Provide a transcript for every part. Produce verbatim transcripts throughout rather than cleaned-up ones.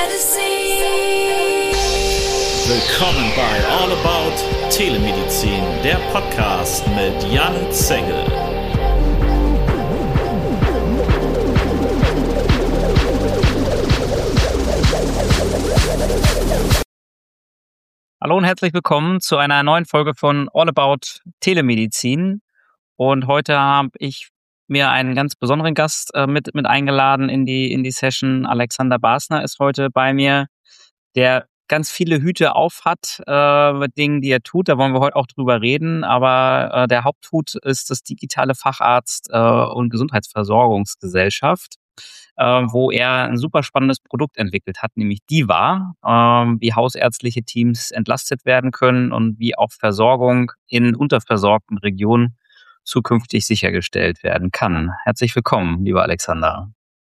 Willkommen bei All About Telemedizin, der Podcast mit Jan Zengel. Hallo und herzlich willkommen zu einer neuen Folge von All About Telemedizin. Und heute habe ich mir einen ganz besonderen Gast äh, mit, mit eingeladen in die, in die Session. Alexander Basner ist heute bei mir, der ganz viele Hüte auf hat äh, mit Dingen, die er tut. Da wollen wir heute auch drüber reden. Aber äh, der Haupthut ist das digitale Facharzt- äh, und Gesundheitsversorgungsgesellschaft, äh, wo er ein super spannendes Produkt entwickelt hat, nämlich DIVA, äh, wie hausärztliche Teams entlastet werden können und wie auch Versorgung in unterversorgten Regionen zukünftig sichergestellt werden kann. Herzlich willkommen, lieber Alexander.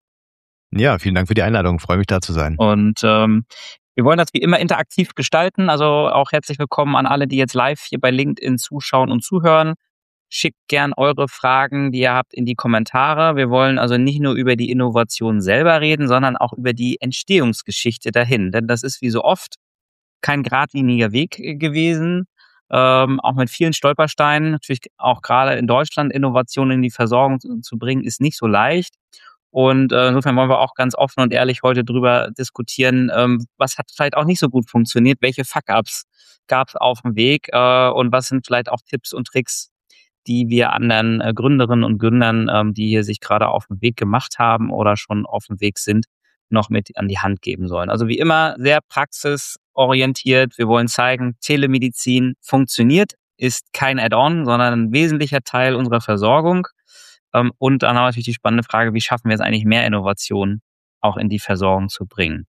Ja, vielen Dank für die Einladung. Freue mich, da zu sein. Und ähm, wir wollen das wie immer interaktiv gestalten. Also auch herzlich willkommen an alle, die jetzt live hier bei LinkedIn zuschauen und zuhören. Schickt gern eure Fragen, die ihr habt, in die Kommentare. Wir wollen also nicht nur über die Innovation selber reden, sondern auch über die Entstehungsgeschichte dahin. Denn das ist wie so oft kein geradliniger Weg gewesen. Ähm, auch mit vielen Stolpersteinen. Natürlich auch gerade in Deutschland Innovationen in die Versorgung zu, zu bringen, ist nicht so leicht. Und äh, insofern wollen wir auch ganz offen und ehrlich heute drüber diskutieren, ähm, was hat vielleicht auch nicht so gut funktioniert, welche Fuck-ups gab es auf dem Weg äh, und was sind vielleicht auch Tipps und Tricks, die wir anderen äh, Gründerinnen und Gründern, ähm, die hier sich gerade auf den Weg gemacht haben oder schon auf dem Weg sind, noch mit an die Hand geben sollen. Also wie immer sehr praxisorientiert. Wir wollen zeigen, Telemedizin funktioniert, ist kein Add-on, sondern ein wesentlicher Teil unserer Versorgung. Und dann haben wir natürlich die spannende Frage, wie schaffen wir es eigentlich, mehr Innovation auch in die Versorgung zu bringen?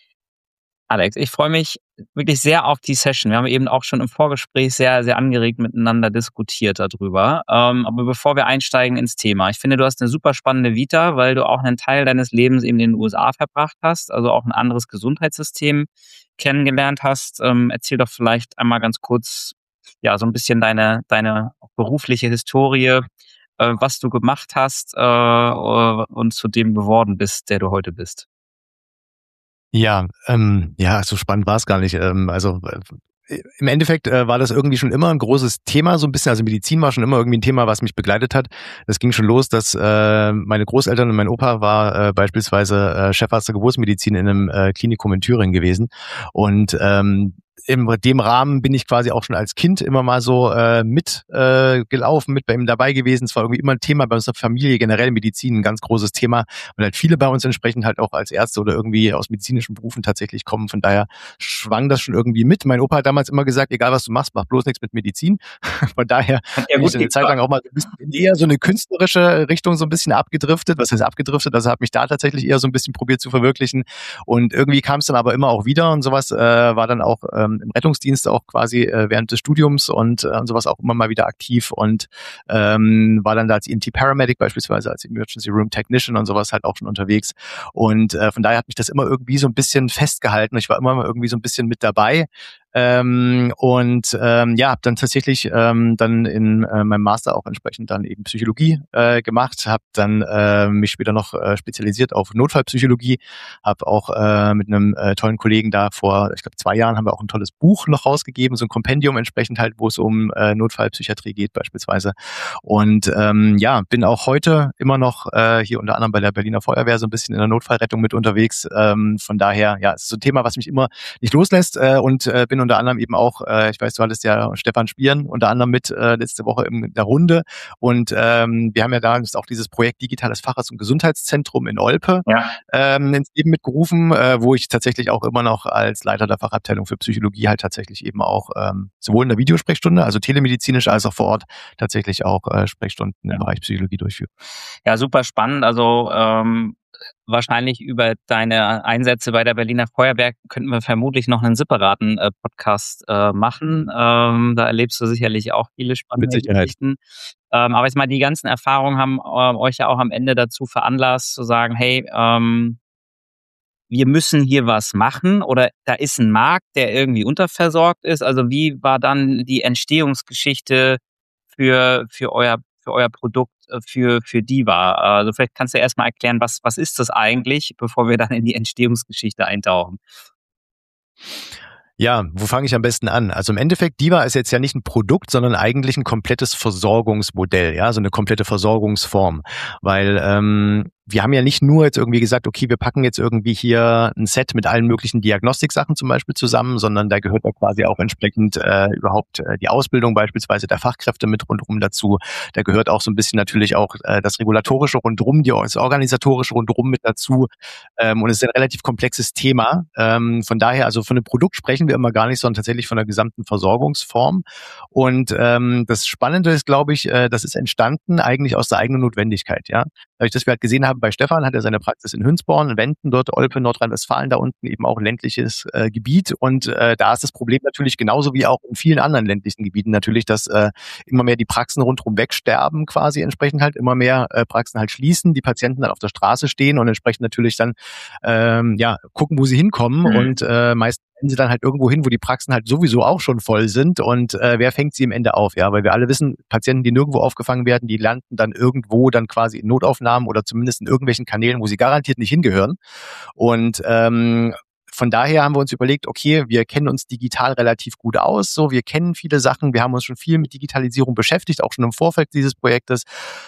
Alex, ich freue mich wirklich sehr auf die Session. Wir haben eben auch schon im Vorgespräch sehr, sehr angeregt miteinander diskutiert darüber. Aber bevor wir einsteigen ins Thema, ich finde, du hast eine super spannende Vita, weil du auch einen Teil deines Lebens eben in den U S A verbracht hast, also auch ein anderes Gesundheitssystem kennengelernt hast. Erzähl doch vielleicht einmal ganz kurz, ja, so ein bisschen deine, deine berufliche Historie, was du gemacht hast äh, und zu dem geworden bist, der du heute bist. Ja, ähm, ja, so spannend war es gar nicht. Ähm, also äh, im Endeffekt äh, war das irgendwie schon immer ein großes Thema, so ein bisschen. Also Medizin war schon immer irgendwie ein Thema, was mich begleitet hat. Das ging schon los, dass äh, meine Großeltern und mein Opa war äh, beispielsweise äh, Chefarzt der Geburtsmedizin in einem äh, Klinikum in Thüringen gewesen. Und ähm, in dem Rahmen bin ich quasi auch schon als Kind immer mal so äh, mit äh, gelaufen, mit bei ihm dabei gewesen. Es war irgendwie immer ein Thema bei unserer Familie, generell Medizin, ein ganz großes Thema. Und halt viele bei uns entsprechend halt auch als Ärzte oder irgendwie aus medizinischen Berufen tatsächlich kommen. Von daher schwang das schon irgendwie mit. Mein Opa hat damals immer gesagt, egal was du machst, mach bloß nichts mit Medizin. Von daher ja, bin ich eine Zeit lang auch mal so ein bisschen eher so eine künstlerische Richtung so ein bisschen abgedriftet. Was heißt abgedriftet? Also habe mich da tatsächlich eher so ein bisschen probiert zu verwirklichen. Und irgendwie kam es dann aber immer auch wieder und sowas äh, war dann auch ähm, im Rettungsdienst auch quasi äh, während des Studiums und, äh, und sowas auch immer mal wieder aktiv und ähm, war dann da als E M T-Paramedic beispielsweise, als Emergency Room Technician und sowas halt auch schon unterwegs. Und äh, von daher hat mich das immer irgendwie so ein bisschen festgehalten. Ich war immer mal irgendwie so ein bisschen mit dabei. Ähm, und ähm, ja, habe dann tatsächlich ähm, dann in äh, meinem Master auch entsprechend dann eben Psychologie äh, gemacht, habe dann äh, mich später noch äh, spezialisiert auf Notfallpsychologie, habe auch äh, mit einem äh, tollen Kollegen da vor, ich glaube zwei Jahren haben wir auch ein tolles Buch noch rausgegeben, so ein Kompendium entsprechend halt, wo es um äh, Notfallpsychiatrie geht beispielsweise. Und ähm, ja, bin auch heute immer noch äh, hier unter anderem bei der Berliner Feuerwehr so ein bisschen in der Notfallrettung mit unterwegs. Ähm, von daher, ja, es ist so ein Thema, was mich immer nicht loslässt äh, und äh, bin unter anderem eben auch, äh, ich weiß, du hattest ja Stefan Spieren unter anderem mit äh, letzte Woche in der Runde und ähm, wir haben ja da auch dieses Projekt Digitales Facharzt- und Gesundheitszentrum in Olpe ja. ähm, ins Leben mitgerufen, äh, wo ich tatsächlich auch immer noch als Leiter der Fachabteilung für Psychologie halt tatsächlich eben auch ähm, sowohl in der Videosprechstunde, also telemedizinisch, als auch vor Ort tatsächlich auch äh, Sprechstunden im Bereich Psychologie durchführe. Ja, super spannend. Also ähm, wahrscheinlich über deine Einsätze bei der Berliner Feuerwehr könnten wir vermutlich noch einen separaten äh, Podcast äh, machen. Ähm, da erlebst du sicherlich auch viele spannende Geschichten. Ähm, aber jetzt mal, die ganzen Erfahrungen haben äh, euch ja auch am Ende dazu veranlasst, zu sagen, hey, ähm, wir müssen hier was machen oder da ist ein Markt, der irgendwie unterversorgt ist. Also wie war dann die Entstehungsgeschichte für, für euer für euer Produkt äh, für, für DIVA. Also vielleicht kannst du erstmal erklären, was, was ist das eigentlich, bevor wir dann in die Entstehungsgeschichte eintauchen. Ja, wo fange ich am besten an? Also im Endeffekt, DIVA ist jetzt ja nicht ein Produkt, sondern eigentlich ein komplettes Versorgungsmodell, ja, so eine komplette Versorgungsform. Weil ähm, wir haben ja nicht nur jetzt irgendwie gesagt, okay, wir packen jetzt irgendwie hier ein Set mit allen möglichen Diagnostiksachen zum Beispiel zusammen, sondern da gehört ja quasi auch entsprechend äh, überhaupt äh, die Ausbildung beispielsweise der Fachkräfte mit rundherum dazu. Da gehört auch so ein bisschen natürlich auch äh, das Regulatorische rundherum, die, das Organisatorische rundherum mit dazu. Ähm, und es ist ein relativ komplexes Thema. Ähm, von daher, also von einem Produkt sprechen wir immer gar nicht, sondern tatsächlich von der gesamten Versorgungsform. Und ähm, das Spannende ist, glaube ich, äh, das ist entstanden eigentlich aus der eigenen Notwendigkeit, ja. Dadurch, dass wir halt gesehen haben, bei Stefan hat er seine Praxis in Hünsborn, in Wenden, dort Olpe, Nordrhein-Westfalen, da unten eben auch ländliches äh, Gebiet. Und äh, da ist das Problem natürlich genauso wie auch in vielen anderen ländlichen Gebieten natürlich, dass äh, immer mehr die Praxen rundherum wegsterben quasi entsprechend halt, immer mehr äh, Praxen halt schließen, die Patienten dann auf der Straße stehen und entsprechend natürlich dann ähm, ja gucken, wo sie hinkommen mhm. und äh, meistens rennen sie dann halt irgendwo hin, wo die Praxen halt sowieso auch schon voll sind und äh, wer fängt sie am Ende auf? Ja, weil wir alle wissen, Patienten, die nirgendwo aufgefangen werden, die landen dann irgendwo dann quasi in Notaufnahmen oder zumindest in irgendwelchen Kanälen, wo sie garantiert nicht hingehören. Und ähm, von daher haben wir uns überlegt, okay, wir kennen uns digital relativ gut aus, so wir kennen viele Sachen, wir haben uns schon viel mit Digitalisierung beschäftigt, auch schon im Vorfeld dieses Projektes.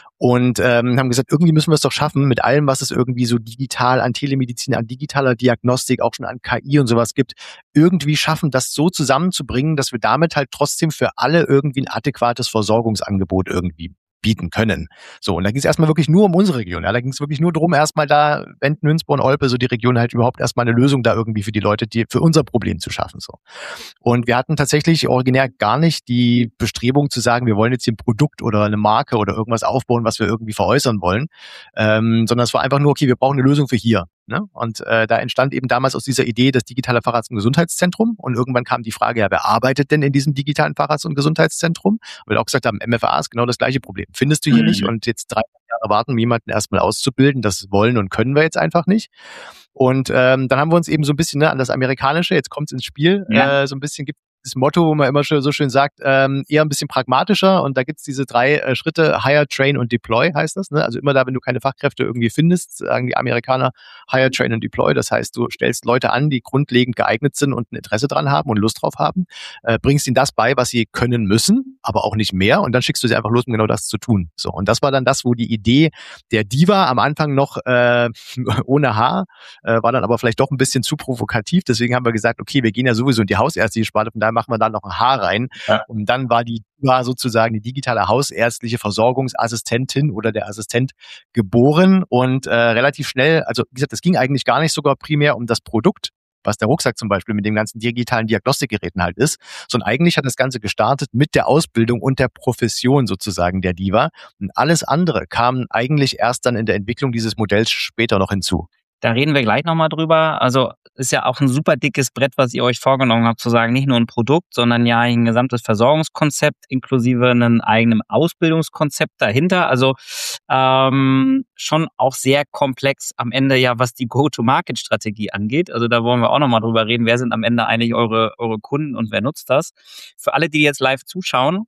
Und ähm, haben gesagt, irgendwie müssen wir es doch schaffen, mit allem, was es irgendwie so digital an Telemedizin, an digitaler Diagnostik, auch schon an K I und sowas gibt, irgendwie schaffen, das so zusammenzubringen, dass wir damit halt trotzdem für alle irgendwie ein adäquates Versorgungsangebot irgendwie bieten können. So, und da ging es erstmal wirklich nur um unsere Region. Ja, da ging es wirklich nur darum, erstmal da, Wenden, Hünsborn, Olpe, so die Region halt überhaupt erstmal eine Lösung da irgendwie für die Leute, die für unser Problem zu schaffen. So. Und wir hatten tatsächlich originär gar nicht die Bestrebung zu sagen, wir wollen jetzt hier ein Produkt oder eine Marke oder irgendwas aufbauen, was wir irgendwie veräußern wollen, ähm, sondern es war einfach nur, okay, wir brauchen eine Lösung für hier. Ne? Und äh, da entstand eben damals aus dieser Idee das digitale Facharzt- und Gesundheitszentrum. Und irgendwann kam die Frage, ja, wer arbeitet denn in diesem digitalen Facharzt- und Gesundheitszentrum? Weil wir auch gesagt haben, M F A ist genau das gleiche Problem. Findest du hier mhm. nicht und jetzt drei Jahre warten, um jemanden erstmal auszubilden. Das wollen und können wir jetzt einfach nicht. Und ähm, dann haben wir uns eben so ein bisschen ne, an das Amerikanische, jetzt kommt es ins Spiel, ja. äh, so ein bisschen gibt das Motto, wo man immer schon so schön sagt, ähm, eher ein bisschen pragmatischer und da gibt's diese drei äh, Schritte, Hire, Train und Deploy heißt das. Ne? Also immer da, wenn du keine Fachkräfte irgendwie findest, sagen die Amerikaner Hire, Train und Deploy. Das heißt, du stellst Leute an, die grundlegend geeignet sind und ein Interesse dran haben und Lust drauf haben, äh, bringst ihnen das bei, was sie können müssen, aber auch nicht mehr und dann schickst du sie einfach los, um genau das zu tun. So, und das war dann das, wo die Idee der DIVA am Anfang noch äh, ohne H, äh, war dann aber vielleicht doch ein bisschen zu provokativ. Deswegen haben wir gesagt, okay, wir gehen ja sowieso in die hausärztliche Sparte, von daher machen wir da noch ein H rein. Ja. Und dann war die war sozusagen die digitale hausärztliche Versorgungsassistentin oder der Assistent geboren und äh, relativ schnell, also wie gesagt, es ging eigentlich gar nicht sogar primär um das Produkt, was der Rucksack zum Beispiel mit den ganzen digitalen Diagnostikgeräten halt ist, sondern eigentlich hat das Ganze gestartet mit der Ausbildung und der Profession sozusagen der DIVA und alles andere kam eigentlich erst dann in der Entwicklung dieses Modells später noch hinzu. Da reden wir gleich nochmal drüber. Also ist ja auch ein super dickes Brett, was ihr euch vorgenommen habt, zu sagen, nicht nur ein Produkt, sondern ja ein gesamtes Versorgungskonzept inklusive einem eigenen Ausbildungskonzept dahinter. Also ähm, schon auch sehr komplex am Ende ja, was die Go-to-Market-Strategie angeht. Also da wollen wir auch nochmal drüber reden. Wer sind am Ende eigentlich eure, eure Kunden und wer nutzt das? Für alle, die jetzt live zuschauen,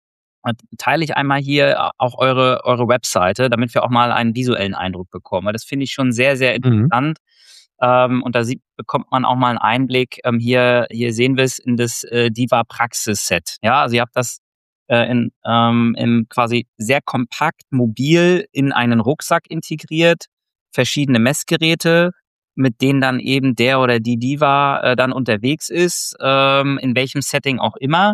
teile ich einmal hier auch eure, eure Webseite, damit wir auch mal einen visuellen Eindruck bekommen. Weil das finde ich schon sehr, sehr interessant. Mhm. Ähm, und da sieht, bekommt man auch mal einen Einblick. Ähm, hier, hier sehen wir es in das äh, DIVA-Praxis-Set. Ja, also ihr habt das äh, in, ähm, im quasi sehr kompakt, mobil in einen Rucksack integriert. Verschiedene Messgeräte, mit denen dann eben der oder die DIVA äh, dann unterwegs ist, ähm, in welchem Setting auch immer.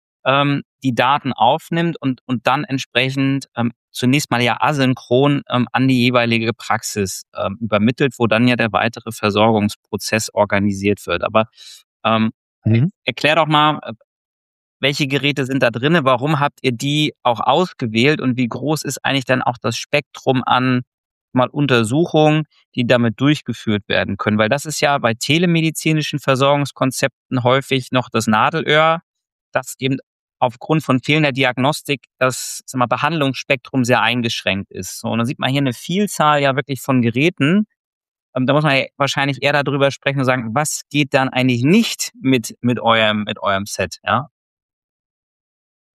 Die Daten aufnimmt und, und dann entsprechend ähm, zunächst mal ja asynchron ähm, an die jeweilige Praxis ähm, übermittelt, wo dann ja der weitere Versorgungsprozess organisiert wird. Aber ähm, mhm. erklär doch mal, welche Geräte sind da drin, warum habt ihr die auch ausgewählt und wie groß ist eigentlich dann auch das Spektrum an mal Untersuchungen, die damit durchgeführt werden können? Weil das ist ja bei telemedizinischen Versorgungskonzepten häufig noch das Nadelöhr, das eben aufgrund von fehlender Diagnostik das sag mal, Behandlungsspektrum sehr eingeschränkt ist. So, und dann sieht man hier eine Vielzahl ja wirklich von Geräten. Ähm, da muss man ja wahrscheinlich eher darüber sprechen und sagen, was geht dann eigentlich nicht mit, mit eurem, mit eurem Set, ja? Ja,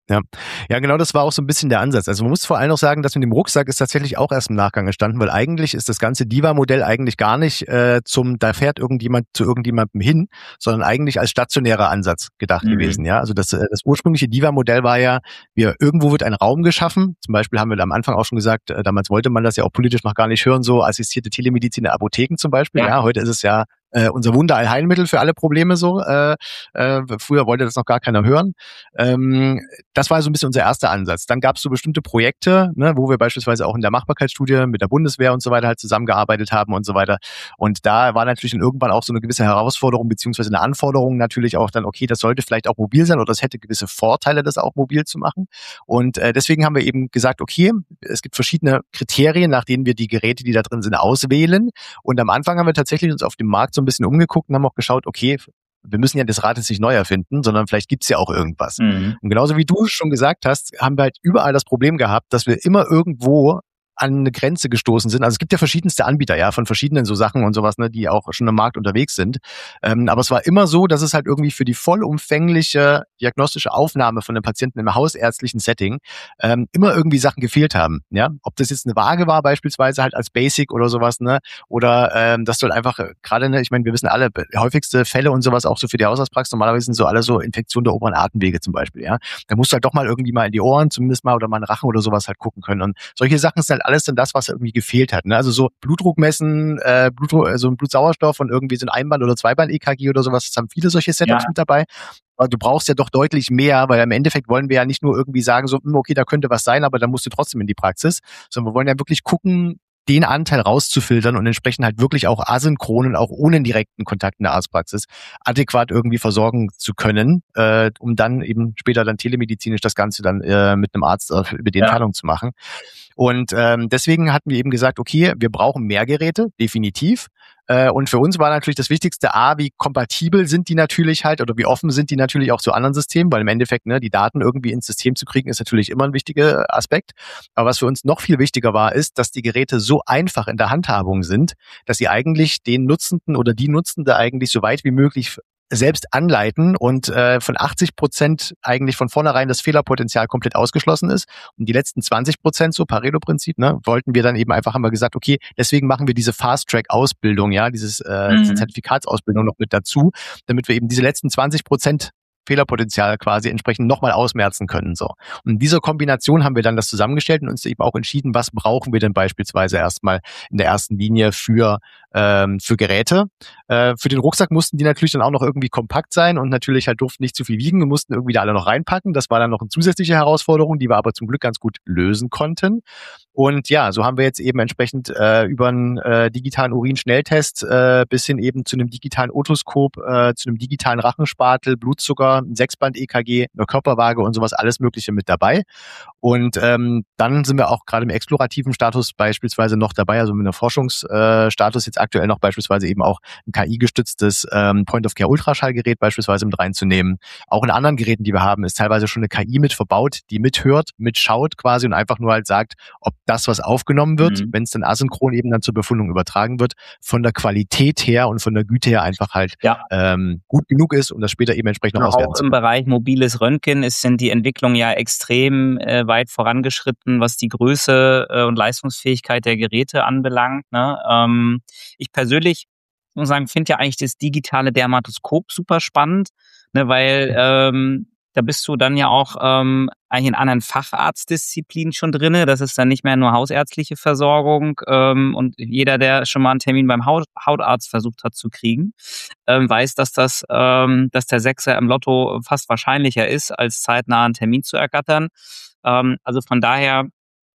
Ja. Ja, genau, das war auch so ein bisschen der Ansatz. Also man muss vor allem auch sagen, dass mit dem Rucksack ist tatsächlich auch erst im Nachgang entstanden, weil eigentlich ist das ganze Diva-Modell eigentlich gar nicht äh, zum, da fährt irgendjemand zu irgendjemandem hin, sondern eigentlich als stationärer Ansatz gedacht Mhm. gewesen. Ja, also das, äh, das ursprüngliche Diva-Modell war ja, wir irgendwo wird ein Raum geschaffen. Zum Beispiel haben wir am Anfang auch schon gesagt, äh, damals wollte man das ja auch politisch noch gar nicht hören, so assistierte Telemedizin in Apotheken zum Beispiel. Ja, Ja. ja heute ist es ja äh, unser Wunderheilmittel für alle Probleme so. Äh, äh, früher wollte das noch gar keiner hören. Ähm, das war so ein bisschen unser erster Ansatz. Dann gab es so bestimmte Projekte, ne, wo wir beispielsweise auch in der Machbarkeitsstudie mit der Bundeswehr und so weiter halt zusammengearbeitet haben und so weiter. Und da war natürlich dann irgendwann auch so eine gewisse Herausforderung beziehungsweise eine Anforderung natürlich auch dann, okay, das sollte vielleicht auch mobil sein oder es hätte gewisse Vorteile, das auch mobil zu machen. Und äh, deswegen haben wir eben gesagt, okay, es gibt verschiedene Kriterien, nach denen wir die Geräte, die da drin sind, auswählen. Und am Anfang haben wir tatsächlich uns auf dem Markt so ein bisschen umgeguckt und haben auch geschaut, okay, wir müssen ja das Rad jetzt nicht neu erfinden, sondern vielleicht gibt's ja auch irgendwas. Mhm. Und genauso wie du schon gesagt hast, haben wir halt überall das Problem gehabt, dass wir immer irgendwo an eine Grenze gestoßen sind. Also es gibt ja verschiedenste Anbieter, ja, von verschiedenen so Sachen und sowas, ne, die auch schon am Markt unterwegs sind. Ähm, aber es war immer so, dass es halt irgendwie für die vollumfängliche diagnostische Aufnahme von einem Patienten im hausärztlichen Setting ähm, immer irgendwie Sachen gefehlt haben. Ja, ob das jetzt eine Waage war beispielsweise halt als Basic oder sowas, ne, oder ähm, dass du halt einfach äh, gerade, ne, ich meine, wir wissen alle, häufigste Fälle und sowas auch so für die Hausarztpraxis normalerweise sind so alle so Infektionen der oberen Atemwege zum Beispiel. Ja, da musst du halt doch mal irgendwie mal in die Ohren zumindest mal oder mal einen Rachen oder sowas halt gucken können. Und solche Sachen sind halt alles dann das, was irgendwie gefehlt hat. Ne? Also so Blutdruck messen, äh, Blutdruck, also ein Blutsauerstoff und irgendwie so ein Einband- oder Zweiband-E K G oder sowas, das haben viele solche Setups Ja. mit dabei. Aber du brauchst ja doch deutlich mehr, weil im Endeffekt wollen wir ja nicht nur irgendwie sagen, so, okay, da könnte was sein, aber dann musst du trotzdem in die Praxis, sondern wir wollen ja wirklich gucken, den Anteil rauszufiltern und entsprechend halt wirklich auch asynchron und auch ohne direkten Kontakt in der Arztpraxis adäquat irgendwie versorgen zu können, äh, um dann eben später dann telemedizinisch das Ganze dann äh, mit einem Arzt äh, über die Ja. Entfernung zu machen. Und ähm, deswegen hatten wir eben gesagt, okay, wir brauchen mehr Geräte, definitiv. Äh, und für uns war natürlich das Wichtigste, A, wie kompatibel sind die natürlich halt oder wie offen sind die natürlich auch zu anderen Systemen, weil im Endeffekt ne, die Daten irgendwie ins System zu kriegen, ist natürlich immer ein wichtiger Aspekt. Aber was für uns noch viel wichtiger war, ist, dass die Geräte so einfach in der Handhabung sind, dass sie eigentlich den Nutzenden oder die Nutzende eigentlich so weit wie möglich selbst anleiten und äh, von achtzig Prozent eigentlich von vornherein das Fehlerpotenzial komplett ausgeschlossen ist. Und die letzten zwanzig Prozent, so Pareto-Prinzip, ne, wollten wir dann eben einfach, haben wir gesagt, okay, deswegen machen wir diese Fast-Track-Ausbildung, ja, dieses äh, Mhm. diese Zertifikatsausbildung noch mit dazu, damit wir eben diese letzten zwanzig Prozent Fehlerpotenzial quasi entsprechend nochmal ausmerzen können. So. Und in dieser Kombination haben wir dann das zusammengestellt und uns eben auch entschieden, was brauchen wir denn beispielsweise erstmal in der ersten Linie für, ähm, für Geräte. Äh, für den Rucksack mussten die natürlich dann auch noch irgendwie kompakt sein und natürlich halt durften nicht zu viel wiegen und mussten irgendwie da alle noch reinpacken. Das war dann noch eine zusätzliche Herausforderung, die wir aber zum Glück ganz gut lösen konnten. Und ja, so haben wir jetzt eben entsprechend äh, über einen äh, digitalen Urinschnelltest äh, bis hin eben zu einem digitalen Otoskop, äh, zu einem digitalen Rachenspatel, Blutzucker, ein Sechsband-E K G, eine Körperwaage und sowas, alles Mögliche mit dabei. Und ähm, dann sind wir auch gerade im explorativen Status beispielsweise noch dabei, also mit einem Forschungsstatus jetzt aktuell noch beispielsweise eben auch ein K I-gestütztes ähm, Point-of-Care-Ultraschallgerät beispielsweise mit reinzunehmen. Auch in anderen Geräten, die wir haben, ist teilweise schon eine K I mit verbaut, die mithört, mitschaut quasi und einfach nur halt sagt, ob das, was aufgenommen wird, Mhm. wenn es dann asynchron eben dann zur Befundung übertragen wird, von der Qualität her und von der Güte her einfach halt Ja. ähm, gut genug ist, um das später eben entsprechend noch auswerten Auch zu im können. Bereich mobiles Röntgen ist, sind die Entwicklungen ja extrem äh, weit vorangeschritten, was die Größe äh, und Leistungsfähigkeit der Geräte anbelangt. Ne? Ähm, ich persönlich muss sagen, finde ja eigentlich das digitale Dermatoskop super spannend, ne, weil ähm, da bist du dann ja auch ähm, eigentlich in anderen Facharztdisziplinen schon drinne. Das ist dann nicht mehr nur hausärztliche Versorgung ähm, und jeder, der schon mal einen Termin beim Haut Hautarzt versucht hat zu kriegen, ähm, weiß, dass das, ähm, dass der Sechser im Lotto fast wahrscheinlicher ist, als zeitnah einen Termin zu ergattern. Ähm, also von daher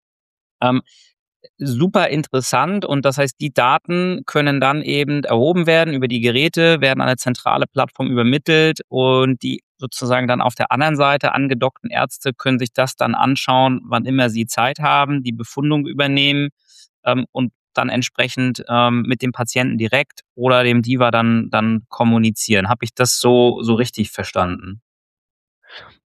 ähm, super interessant und das heißt, die Daten können dann eben erhoben werden über die Geräte, werden an eine zentrale Plattform übermittelt und die sozusagen dann auf der anderen Seite angedockten Ärzte können sich das dann anschauen, wann immer sie Zeit haben, die Befundung übernehmen ähm, und dann entsprechend ähm, mit dem Patienten direkt oder dem Diva dann dann kommunizieren. Habe ich das so so richtig verstanden?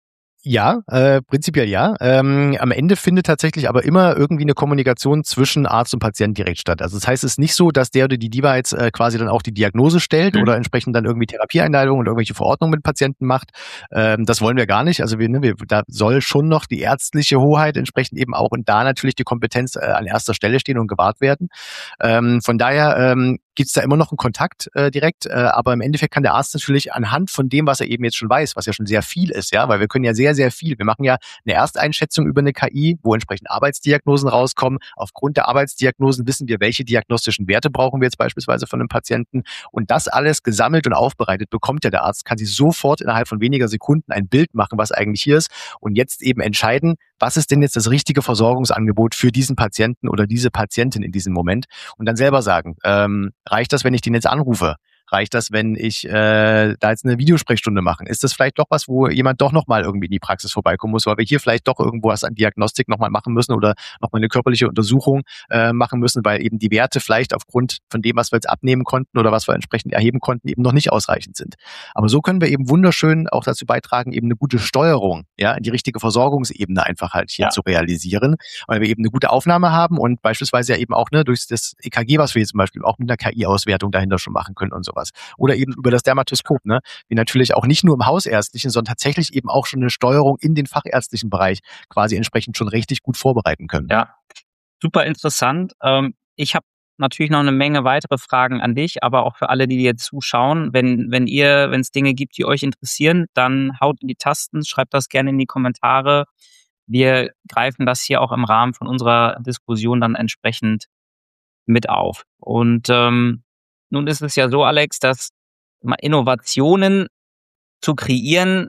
Ja, äh, prinzipiell ja. Ähm, am Ende findet tatsächlich aber immer irgendwie eine Kommunikation zwischen Arzt und Patient direkt statt. Also das heißt, es ist nicht so, dass der oder die Diva jetzt äh, quasi dann auch die Diagnose stellt Mhm. oder entsprechend dann irgendwie Therapieeinleitungen oder irgendwelche Verordnungen mit Patienten macht. Ähm, das wollen wir gar nicht. Also wir, ne, wir, da soll schon noch die ärztliche Hoheit entsprechend eben auch und da natürlich die Kompetenz äh, an erster Stelle stehen und gewahrt werden. Ähm, von daher ähm, gibt es da immer noch einen Kontakt äh, direkt, äh, aber im Endeffekt kann der Arzt natürlich anhand von dem, was er eben jetzt schon weiß, was ja schon sehr viel ist, ja, weil wir können ja sehr, sehr viel. Wir machen ja eine Ersteinschätzung über eine K I, wo entsprechend Arbeitsdiagnosen rauskommen. Aufgrund der Arbeitsdiagnosen wissen wir, welche diagnostischen Werte brauchen wir jetzt beispielsweise von einem Patienten. Und das alles gesammelt und aufbereitet bekommt ja der Arzt, kann sich sofort innerhalb von weniger Sekunden ein Bild machen, was eigentlich hier ist und jetzt eben entscheiden, was ist denn jetzt das richtige Versorgungsangebot für diesen Patienten oder diese Patientin in diesem Moment und dann selber sagen, ähm, reicht das, wenn ich den jetzt anrufe? Reicht das, wenn ich äh, da jetzt eine Videosprechstunde mache? Ist das vielleicht doch was, wo jemand doch nochmal irgendwie in die Praxis vorbeikommen muss, weil wir hier vielleicht doch irgendwo was an Diagnostik nochmal machen müssen oder nochmal eine körperliche Untersuchung äh, machen müssen, weil eben die Werte vielleicht aufgrund von dem, was wir jetzt abnehmen konnten oder was wir entsprechend erheben konnten, eben noch nicht ausreichend sind. Aber so können wir eben wunderschön auch dazu beitragen, eben eine gute Steuerung, ja, die richtige Versorgungsebene einfach halt hier Ja. zu realisieren, weil wir eben eine gute Aufnahme haben und beispielsweise ja eben auch ne, durch das E K G, was wir jetzt zum Beispiel auch mit einer K I-Auswertung dahinter schon machen können und sowas. Oder eben über das Dermatoskop, ne? Wir natürlich auch nicht nur im hausärztlichen, sondern tatsächlich eben auch schon eine Steuerung in den fachärztlichen Bereich quasi entsprechend schon richtig gut vorbereiten können. Ja, super interessant. Ähm, ich habe natürlich noch eine Menge weitere Fragen an dich, aber auch für alle, die jetzt zuschauen. Wenn, wenn ihr, wenn es Dinge gibt, die euch interessieren, dann haut in die Tasten, schreibt das gerne in die Kommentare. Wir greifen das hier auch im Rahmen von unserer Diskussion dann entsprechend mit auf. Und ähm, nun ist es ja so, Alex, dass mal Innovationen zu kreieren,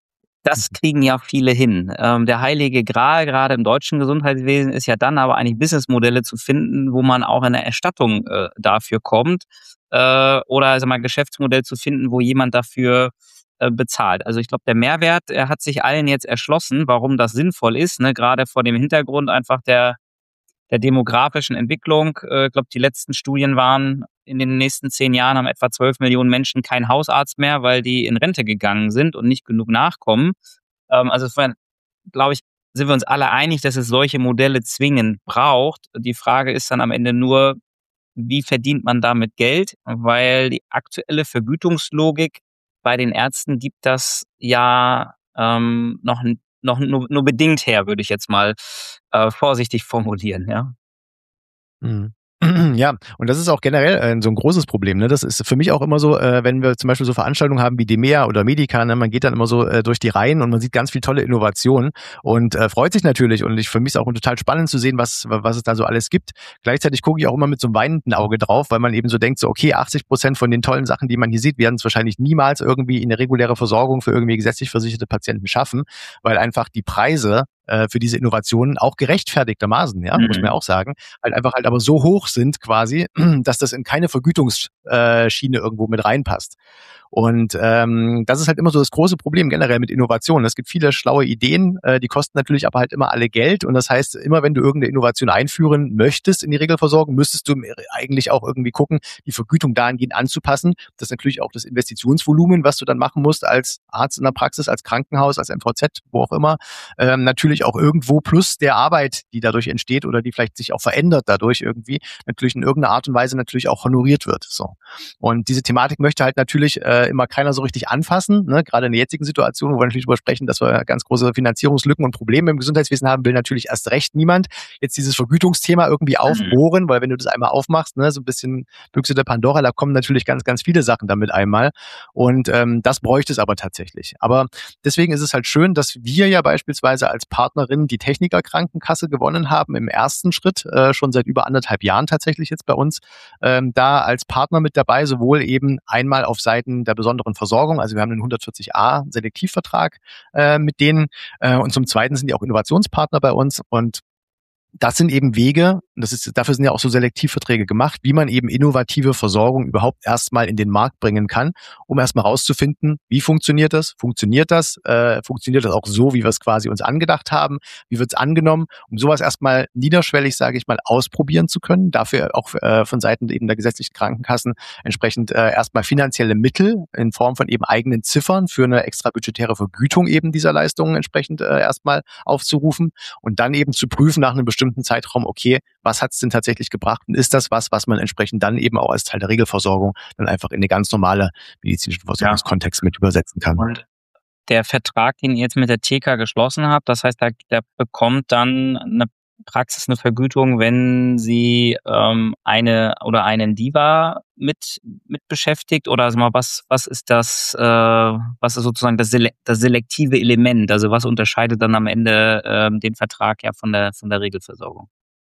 das kriegen ja viele hin. Ähm, der heilige Gral, gerade im deutschen Gesundheitswesen, ist ja dann aber eigentlich Businessmodelle zu finden, wo man auch eine Erstattung äh, dafür kommt. Äh, oder also mal ein Geschäftsmodell zu finden, wo jemand dafür äh, bezahlt. Also ich glaube, der Mehrwert, er hat sich allen jetzt erschlossen, warum das sinnvoll ist, ne? Gerade vor dem Hintergrund einfach der der demografischen Entwicklung. Äh, ich glaube, die letzten Studien waren, in den nächsten zehn Jahren haben etwa zwölf Millionen Menschen keinen Hausarzt mehr, weil die in Rente gegangen sind und nicht genug nachkommen. Ähm, also, glaube ich, sind wir uns alle einig, dass es solche Modelle zwingend braucht. Die Frage ist dann am Ende nur, wie verdient man damit Geld? Weil die aktuelle Vergütungslogik bei den Ärzten gibt das ja ähm, noch, noch nur, nur bedingt her, würde ich jetzt mal äh, vorsichtig formulieren, ja. Mhm. Ja, und das ist auch generell äh, so ein großes Problem. Ne? Das ist für mich auch immer so, äh, wenn wir zum Beispiel so Veranstaltungen haben wie DEMEA oder Medica, ne? Man geht dann immer so äh, durch die Reihen und man sieht ganz viel tolle Innovationen und äh, freut sich natürlich. Und ich, für mich ist auch total spannend zu sehen, was, was es da so alles gibt. Gleichzeitig gucke ich auch immer mit so einem weinenden Auge drauf, weil man eben so denkt, so okay, achtzig Prozent von den tollen Sachen, die man hier sieht, werden es wahrscheinlich niemals irgendwie in eine reguläre Versorgung für irgendwie gesetzlich versicherte Patienten schaffen, weil einfach die Preise für diese Innovationen auch gerechtfertigtermaßen, ja, mhm. muss man ja auch sagen, halt einfach halt aber so hoch sind quasi, dass das in keine Vergütungsschiene irgendwo mit reinpasst. Und ähm, das ist halt immer so das große Problem generell mit Innovationen. Es gibt viele schlaue Ideen, äh, die kosten natürlich aber halt immer alle Geld. Und das heißt, immer wenn du irgendeine Innovation einführen möchtest in die Regelversorgung, müsstest du eigentlich auch irgendwie gucken, die Vergütung dahingehend anzupassen. Das ist natürlich auch das Investitionsvolumen, was du dann machen musst als Arzt in der Praxis, als Krankenhaus, als M V Z, wo auch immer. Ähm, natürlich auch irgendwo plus der Arbeit, die dadurch entsteht oder die vielleicht sich auch verändert dadurch irgendwie, natürlich in irgendeiner Art und Weise natürlich auch honoriert wird. So. Und diese Thematik möchte halt natürlich äh, immer keiner so richtig anfassen. Ne? Gerade in der jetzigen Situation, wo wir natürlich darüber sprechen, dass wir ganz große Finanzierungslücken und Probleme im Gesundheitswesen haben, will natürlich erst recht niemand jetzt dieses Vergütungsthema irgendwie aufbohren, mhm. weil wenn du das einmal aufmachst, ne, so ein bisschen Büchse der Pandora, da kommen natürlich ganz, ganz viele Sachen damit einmal. Und ähm, das bräuchte es aber tatsächlich. Aber deswegen ist es halt schön, dass wir ja beispielsweise als Partnerin die Techniker-Krankenkasse gewonnen haben im ersten Schritt, äh, schon seit über anderthalb Jahren tatsächlich jetzt bei uns, ähm, da als Partner mit dabei, sowohl eben einmal auf Seiten der besonderen Versorgung, also wir haben einen hundertvierzig a Selektivvertrag äh, mit denen äh, und zum Zweiten sind die auch Innovationspartner bei uns und das sind eben Wege, das ist, dafür sind ja auch so Selektivverträge gemacht, wie man eben innovative Versorgung überhaupt erstmal in den Markt bringen kann, um erstmal rauszufinden, wie funktioniert das, funktioniert das, äh, funktioniert das auch so, wie wir es quasi uns angedacht haben, wie wird es angenommen, um sowas erstmal niederschwellig, sage ich mal, ausprobieren zu können, dafür auch äh, von Seiten eben der gesetzlichen Krankenkassen entsprechend äh, erstmal finanzielle Mittel in Form von eben eigenen Ziffern für eine extrabudgetäre Vergütung eben dieser Leistungen entsprechend äh, erstmal aufzurufen und dann eben zu prüfen nach einem bestimmten Zeitraum, okay, was hat es denn tatsächlich gebracht und ist das was, was man entsprechend dann eben auch als Teil der Regelversorgung dann einfach in eine ganz normale medizinische Versorgungskontext ja. mit übersetzen kann. Und der Vertrag, den ihr jetzt mit der T K geschlossen habt, das heißt, da, der bekommt dann eine Praxis, eine Vergütung, wenn sie ähm, eine oder einen Diva mit mit beschäftigt, oder also mal was was ist das äh, was ist sozusagen das, Sele- das selektive Element, also was unterscheidet dann am Ende ähm, den Vertrag ja von der von der Regelversorgung?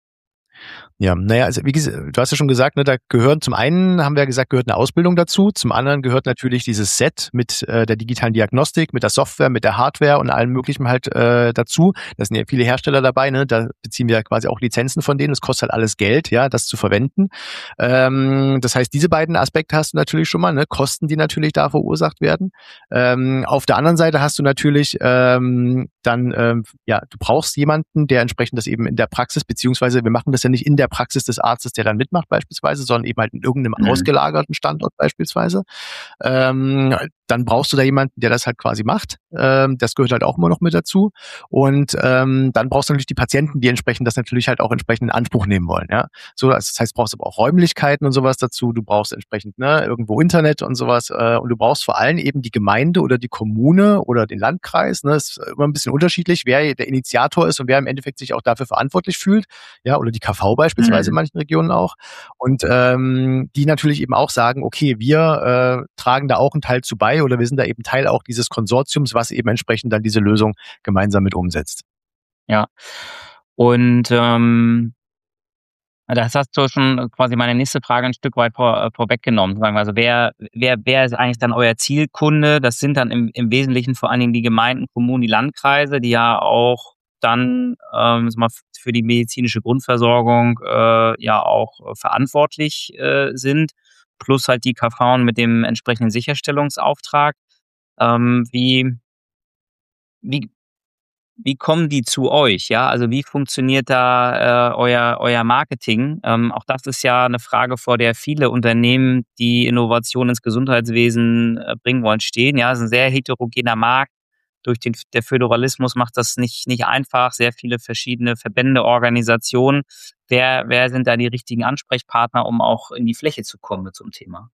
Ja, naja, also wie gesagt, du hast ja schon gesagt, ne, da gehören zum einen, haben wir ja gesagt, gehört eine Ausbildung dazu, zum anderen gehört natürlich dieses Set mit äh, der digitalen Diagnostik, mit der Software, mit der Hardware und allem Möglichen halt äh, dazu. Da sind ja viele Hersteller dabei, ne, da beziehen wir ja quasi auch Lizenzen von denen, es kostet halt alles Geld, ja, das zu verwenden. Ähm, das heißt, diese beiden Aspekte hast du natürlich schon mal, ne, Kosten, die natürlich da verursacht werden. Ähm, auf der anderen Seite hast du natürlich ähm, dann, ähm, ja, du brauchst jemanden, der entsprechend das eben in der Praxis, beziehungsweise wir machen das ja nicht in der Praxis des Arztes, der dann mitmacht beispielsweise, sondern eben halt in irgendeinem mhm. ausgelagerten Standort beispielsweise. Ähm, dann brauchst du da jemanden, der das halt quasi macht. Ähm, das gehört halt auch immer noch mit dazu. Und ähm, dann brauchst du natürlich die Patienten, die entsprechend das natürlich halt auch entsprechend in Anspruch nehmen wollen. Ja, so, das heißt, du brauchst aber auch Räumlichkeiten und sowas dazu. Du brauchst entsprechend ne irgendwo Internet und sowas. Äh, und du brauchst vor allem eben die Gemeinde oder die Kommune oder den Landkreis. Ne, ist immer ein bisschen unterschiedlich, wer der Initiator ist und wer im Endeffekt sich auch dafür verantwortlich fühlt. Ja, oder die K V beispielsweise mhm. in manchen Regionen auch. Und ähm, die natürlich eben auch sagen, okay, wir äh, tragen da auch einen Teil zu bei oder wir sind da eben Teil auch dieses Konsortiums, was eben entsprechend dann diese Lösung gemeinsam mit umsetzt. Ja, und ähm, das hast du schon quasi meine nächste Frage ein Stück weit vor, vorweggenommen. Also wer, wer, wer ist eigentlich dann euer Zielkunde? Das sind dann im, im Wesentlichen vor allen Dingen die Gemeinden, Kommunen, die Landkreise, die ja auch dann ähm, für die medizinische Grundversorgung äh, ja auch verantwortlich äh, sind, plus halt die K V mit dem entsprechenden Sicherstellungsauftrag. Ähm, wie, wie, wie kommen die zu euch? Ja, also wie funktioniert da äh, euer, euer Marketing? Ähm, auch das ist ja eine Frage, vor der viele Unternehmen, die Innovation ins Gesundheitswesen äh, bringen wollen, stehen. Ja, es ist ein sehr heterogener Markt. Durch den der Föderalismus macht das nicht nicht einfach. Sehr viele verschiedene Verbände, Organisationen. Wer wer sind da die richtigen Ansprechpartner, um auch in die Fläche zu kommen mit so einem Thema?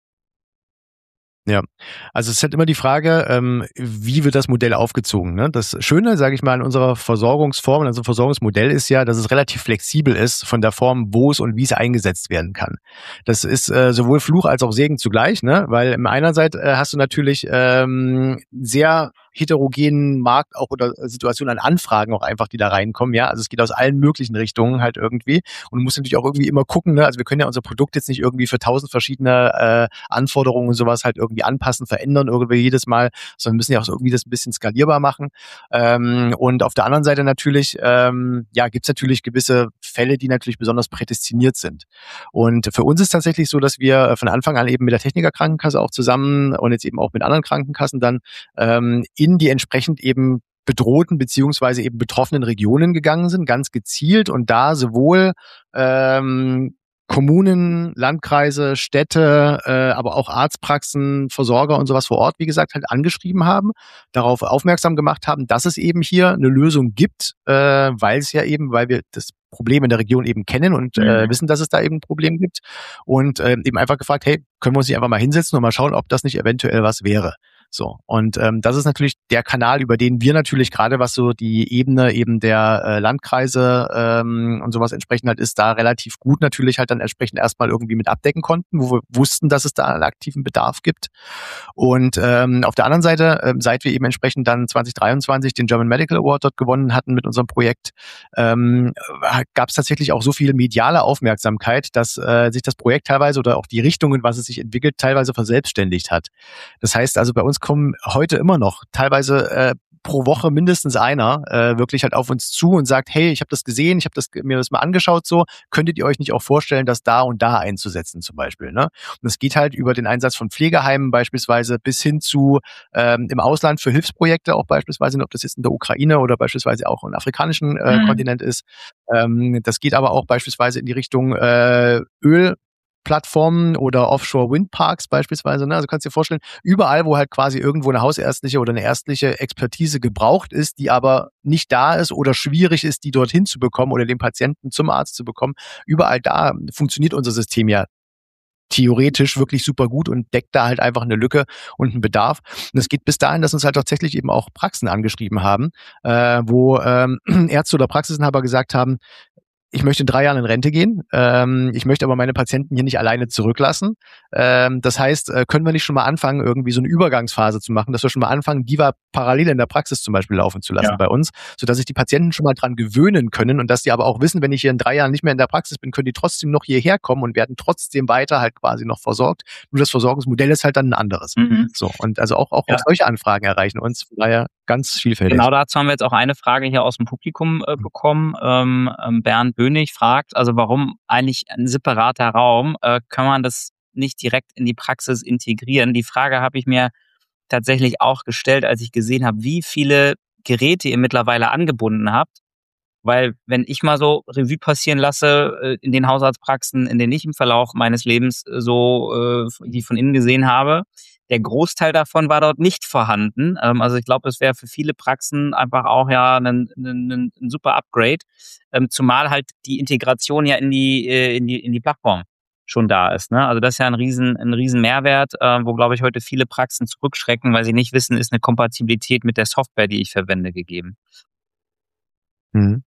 Ja, also es ist halt immer die Frage, ähm, wie wird das Modell aufgezogen? Ne? Das Schöne, sage ich mal, an unserer Versorgungsform, also Versorgungsmodell ist ja, dass es relativ flexibel ist von der Form, wo es und wie es eingesetzt werden kann. Das ist äh, sowohl Fluch als auch Segen zugleich, ne? Weil im einerseits äh, hast du natürlich ähm, sehr heterogenen Markt auch oder Situationen an Anfragen auch einfach, die da reinkommen, ja, also es geht aus allen möglichen Richtungen halt irgendwie und du musst natürlich auch irgendwie immer gucken, ne, also wir können ja unser Produkt jetzt nicht irgendwie für tausend verschiedene äh, Anforderungen und sowas halt irgendwie anpassen, verändern irgendwie jedes Mal, sondern müssen ja auch irgendwie das ein bisschen skalierbar machen ähm, und auf der anderen Seite natürlich, ähm, ja, gibt's natürlich gewisse Fälle, die natürlich besonders prädestiniert sind und für uns ist tatsächlich so, dass wir von Anfang an eben mit der Technikerkrankenkasse auch zusammen und jetzt eben auch mit anderen Krankenkassen dann ähm, in die entsprechend eben bedrohten beziehungsweise eben betroffenen Regionen gegangen sind, ganz gezielt und da sowohl ähm, Kommunen, Landkreise, Städte, äh, aber auch Arztpraxen, Versorger und sowas vor Ort, wie gesagt, halt angeschrieben haben, darauf aufmerksam gemacht haben, dass es eben hier eine Lösung gibt, äh, weil es ja eben, weil wir das Problem in der Region eben kennen und äh, mhm. wissen, dass es da eben ein Problem gibt und äh, eben einfach gefragt, hey, können wir uns nicht einfach mal hinsetzen und mal schauen, ob das nicht eventuell was wäre. So, und ähm, das ist natürlich der Kanal, über den wir natürlich gerade, was so die Ebene eben der äh, Landkreise ähm, und sowas entsprechend halt ist, da relativ gut natürlich halt dann entsprechend erstmal irgendwie mit abdecken konnten, wo wir wussten, dass es da einen aktiven Bedarf gibt. Und ähm, auf der anderen Seite, äh, seit wir eben entsprechend dann zwanzig dreiundzwanzig den German Medical Award dort gewonnen hatten mit unserem Projekt, ähm, gab es tatsächlich auch so viel mediale Aufmerksamkeit, dass äh, sich das Projekt teilweise oder auch die Richtungen, was es sich entwickelt, teilweise verselbstständigt hat. Das heißt also, bei uns kommen heute immer noch teilweise äh, pro Woche mindestens einer äh, wirklich halt auf uns zu und sagt, hey, ich habe das gesehen, ich habe das, mir das mal angeschaut, so, könntet ihr euch nicht auch vorstellen, das da und da einzusetzen zum Beispiel. Ne? Und es geht halt über den Einsatz von Pflegeheimen beispielsweise bis hin zu ähm, im Ausland für Hilfsprojekte auch beispielsweise, ob das jetzt in der Ukraine oder beispielsweise auch im afrikanischen äh, Mhm. Kontinent ist. Ähm, das geht aber auch beispielsweise in die Richtung äh, Öl. Plattformen oder Offshore-Windparks beispielsweise. Ne? Also kannst du dir vorstellen, überall, wo halt quasi irgendwo eine hausärztliche oder eine ärztliche Expertise gebraucht ist, die aber nicht da ist oder schwierig ist, die dorthin zu bekommen oder den Patienten zum Arzt zu bekommen, überall da funktioniert unser System ja theoretisch wirklich super gut und deckt da halt einfach eine Lücke und einen Bedarf. Und es geht bis dahin, dass uns halt tatsächlich eben auch Praxen angeschrieben haben, äh, wo ähm, Ärzte oder Praxisinhaber gesagt haben, ich möchte in drei Jahren in Rente gehen, ähm, ich möchte aber meine Patienten hier nicht alleine zurücklassen. Ähm, das heißt, äh, können wir nicht schon mal anfangen, irgendwie so eine Übergangsphase zu machen, dass wir schon mal anfangen, Diva parallel in der Praxis zum Beispiel laufen zu lassen Ja. bei uns, sodass sich die Patienten schon mal dran gewöhnen können und dass die aber auch wissen, wenn ich hier in drei Jahren nicht mehr in der Praxis bin, können die trotzdem noch hierher kommen und werden trotzdem weiter halt quasi noch versorgt. Nur das Versorgungsmodell ist halt dann ein anderes. Mhm. So, und also auch, auch, Ja. auch solche Anfragen erreichen uns. Von daher ganz vielfältig. Genau dazu haben wir jetzt auch eine Frage hier aus dem Publikum äh, bekommen. Ähm, ähm, Bernd Bönig fragt, also warum eigentlich ein separater Raum? Äh, kann man das nicht direkt in die Praxis integrieren? Die Frage habe ich mir tatsächlich auch gestellt, als ich gesehen habe, wie viele Geräte ihr mittlerweile angebunden habt. Weil wenn ich mal so Revue passieren lasse äh, in den Hausarztpraxen, in denen ich im Verlauf meines Lebens äh, so äh, die von innen gesehen habe, der Großteil davon war dort nicht vorhanden. Ähm, also ich glaube, es wäre für viele Praxen einfach auch ja ein, ein, ein super Upgrade, ähm, zumal halt die Integration ja in die äh, in die in die Plattform schon da ist. Ne? Also das ist ja ein riesen ein riesen Mehrwert, äh, wo glaube ich heute viele Praxen zurückschrecken, weil sie nicht wissen, ist eine Kompatibilität mit der Software, die ich verwende, gegeben. Mhm.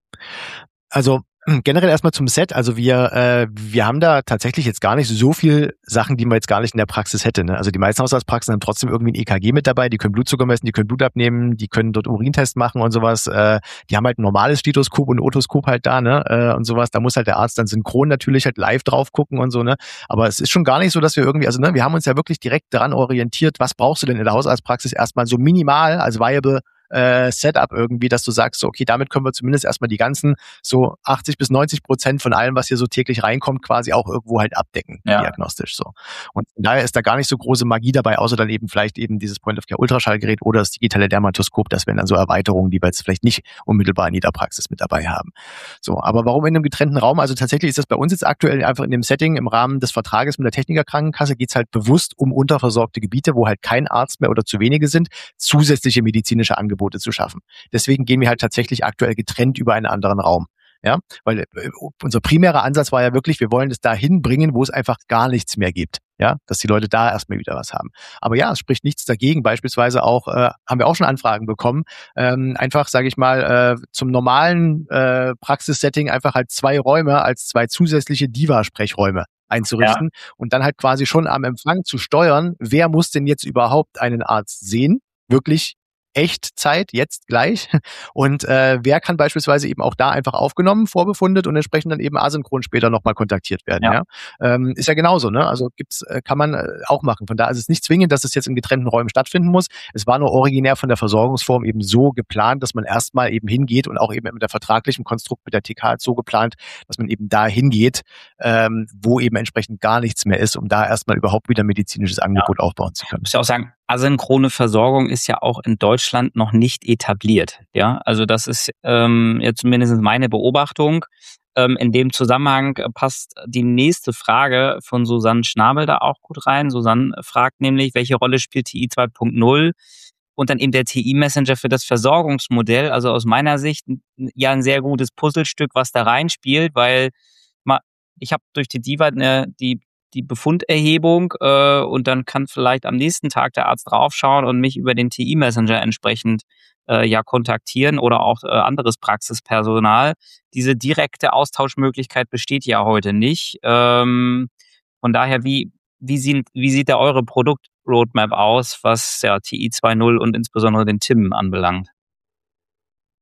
Also generell erstmal zum Set. Also wir äh, wir haben da tatsächlich jetzt gar nicht so viel Sachen, die man jetzt gar nicht in der Praxis hätte. Ne? Also die meisten Hausarztpraxen haben trotzdem irgendwie ein E K G mit dabei. Die können Blutzucker messen, die können Blut abnehmen, die können dort Urintests machen und sowas. Äh, die haben halt ein normales Stethoskop und Otoskop halt da, ne, äh, und sowas. Da muss halt der Arzt dann synchron natürlich halt live drauf gucken und so, ne. Aber es ist schon gar nicht so, dass wir irgendwie, also ne, wir haben uns ja wirklich direkt daran orientiert, was brauchst du denn in der Hausarztpraxis erstmal so minimal als viable Äh, Setup irgendwie, dass du sagst, so, okay, damit können wir zumindest erstmal die ganzen so achtzig bis neunzig Prozent von allem, was hier so täglich reinkommt, quasi auch irgendwo halt abdecken, Ja. diagnostisch so. Und von daher ist da gar nicht so große Magie dabei, außer dann eben vielleicht eben dieses Point-of-Care-Ultraschallgerät oder das digitale Dermatoskop. Das wären dann so Erweiterungen, die wir jetzt vielleicht nicht unmittelbar in jeder Praxis mit dabei haben. So, aber warum in einem getrennten Raum? Also tatsächlich ist das bei uns jetzt aktuell einfach in dem Setting im Rahmen des Vertrages mit der Technikerkrankenkasse geht's halt bewusst um unterversorgte Gebiete, wo halt kein Arzt mehr oder zu wenige sind, zusätzliche medizinische Angebote zu schaffen. Deswegen gehen wir halt tatsächlich aktuell getrennt über einen anderen Raum. Ja, weil äh, unser primärer Ansatz war ja wirklich, wir wollen es dahin bringen, wo es einfach gar nichts mehr gibt. Ja, dass die Leute da erstmal wieder was haben. Aber ja, es spricht nichts dagegen. Beispielsweise auch, äh, haben wir auch schon Anfragen bekommen, ähm, einfach, sage ich mal, äh, zum normalen äh, Praxissetting einfach halt zwei Räume als zwei zusätzliche Diva-Sprechräume einzurichten ja. Und dann halt quasi schon am Empfang zu steuern, wer muss denn jetzt überhaupt einen Arzt sehen, wirklich Echtzeit, jetzt gleich. Und äh, wer kann beispielsweise eben auch da einfach aufgenommen, vorbefundet und entsprechend dann eben asynchron später nochmal kontaktiert werden. Ja, ja? Ähm, ist ja genauso, ne? Also gibt's, äh, kann man äh, auch machen. Von daher ist es nicht zwingend, dass es jetzt in getrennten Räumen stattfinden muss. Es war nur originär von der Versorgungsform eben so geplant, dass man erstmal eben hingeht und auch eben mit der vertraglichen Konstrukt mit der T K so geplant, dass man eben da hingeht, ähm, wo eben entsprechend gar nichts mehr ist, um da erstmal überhaupt wieder medizinisches Angebot ja. aufbauen zu können. Ich muss ja auch sagen, asynchrone Versorgung ist ja auch in Deutschland noch nicht etabliert. Ja, also das ist ähm, ja zumindest meine Beobachtung. Ähm, in dem Zusammenhang passt die nächste Frage von Susanne Schnabel da auch gut rein. Susanne fragt nämlich, welche Rolle spielt T I zwei Punkt null und dann eben der T I-Messenger für das Versorgungsmodell? Also aus meiner Sicht ja ein sehr gutes Puzzlestück, was da reinspielt, weil ma, ich habe durch die Diva eine, die die Befunderhebung äh, und dann kann vielleicht am nächsten Tag der Arzt draufschauen und mich über den T I-Messenger entsprechend äh, ja kontaktieren oder auch äh, anderes Praxispersonal. Diese direkte Austauschmöglichkeit besteht ja heute nicht. Ähm, von daher, wie wie sieht wie sieht da eure Produktroadmap aus, was ja T I zwei Punkt null und insbesondere den T I M anbelangt?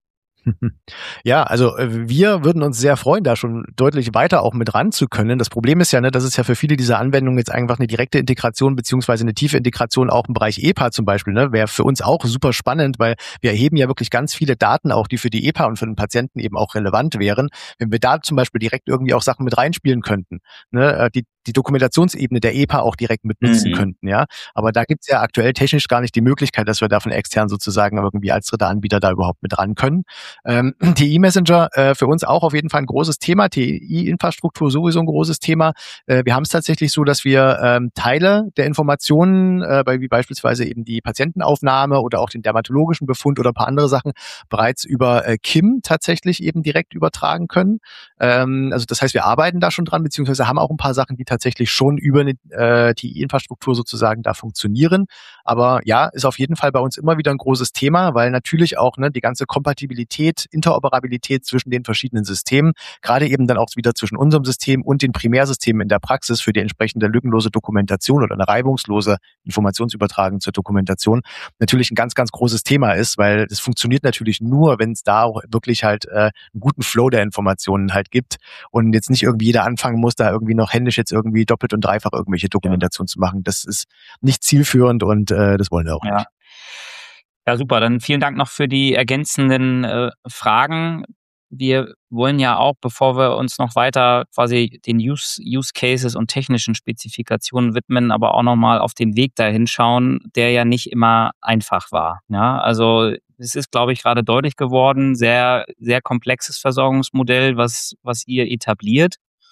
Ja, also wir würden uns sehr freuen, da schon deutlich weiter auch mit ran zu können. Das Problem ist ja, ne, dass es ja für viele dieser Anwendungen jetzt einfach eine direkte Integration beziehungsweise eine tiefe Integration auch im Bereich E P A zum Beispiel, ne, wäre für uns auch super spannend, weil wir erheben ja wirklich ganz viele Daten auch, die für die E P A und für den Patienten eben auch relevant wären. Wenn wir da zum Beispiel direkt irgendwie auch Sachen mit reinspielen könnten, ne, die die Dokumentationsebene der E P A auch direkt mit nutzen mhm. könnten, ja. Aber da gibt's ja aktuell technisch gar nicht die Möglichkeit, dass wir da von extern sozusagen irgendwie als dritter Anbieter da überhaupt mit ran können. Ähm, T I-Messenger äh, für uns auch auf jeden Fall ein großes Thema, T I-Infrastruktur sowieso ein großes Thema. Äh, wir haben es tatsächlich so, dass wir ähm, Teile der Informationen, äh, bei, wie beispielsweise eben die Patientenaufnahme oder auch den dermatologischen Befund oder ein paar andere Sachen bereits über äh, K I M tatsächlich eben direkt übertragen können. Ähm, also das heißt, wir arbeiten da schon dran, beziehungsweise haben auch ein paar Sachen, die tatsächlich schon über eine äh, T I-Infrastruktur sozusagen da funktionieren. Aber ja, ist auf jeden Fall bei uns immer wieder ein großes Thema, weil natürlich auch ne, die ganze Kompatibilität, Interoperabilität zwischen den verschiedenen Systemen, gerade eben dann auch wieder zwischen unserem System und den Primärsystemen in der Praxis für die entsprechende lückenlose Dokumentation oder eine reibungslose Informationsübertragung zur Dokumentation natürlich ein ganz, ganz großes Thema ist, weil es funktioniert natürlich nur, wenn es da auch wirklich halt äh, einen guten Flow der Informationen halt gibt und jetzt nicht irgendwie jeder anfangen muss, da irgendwie noch händisch jetzt irgendwie doppelt und dreifach irgendwelche Dokumentation ja. zu machen. Das ist nicht zielführend und äh, das wollen wir auch ja. nicht. Ja, super. Dann vielen Dank noch für die ergänzenden äh, Fragen. Wir wollen ja auch, bevor wir uns noch weiter quasi den Use, Use Cases und technischen Spezifikationen widmen, aber auch nochmal auf den Weg dahin schauen, der ja nicht immer einfach war. Ja, also es ist, glaube ich, gerade deutlich geworden, sehr, sehr komplexes Versorgungsmodell, was, was ihr etabliert.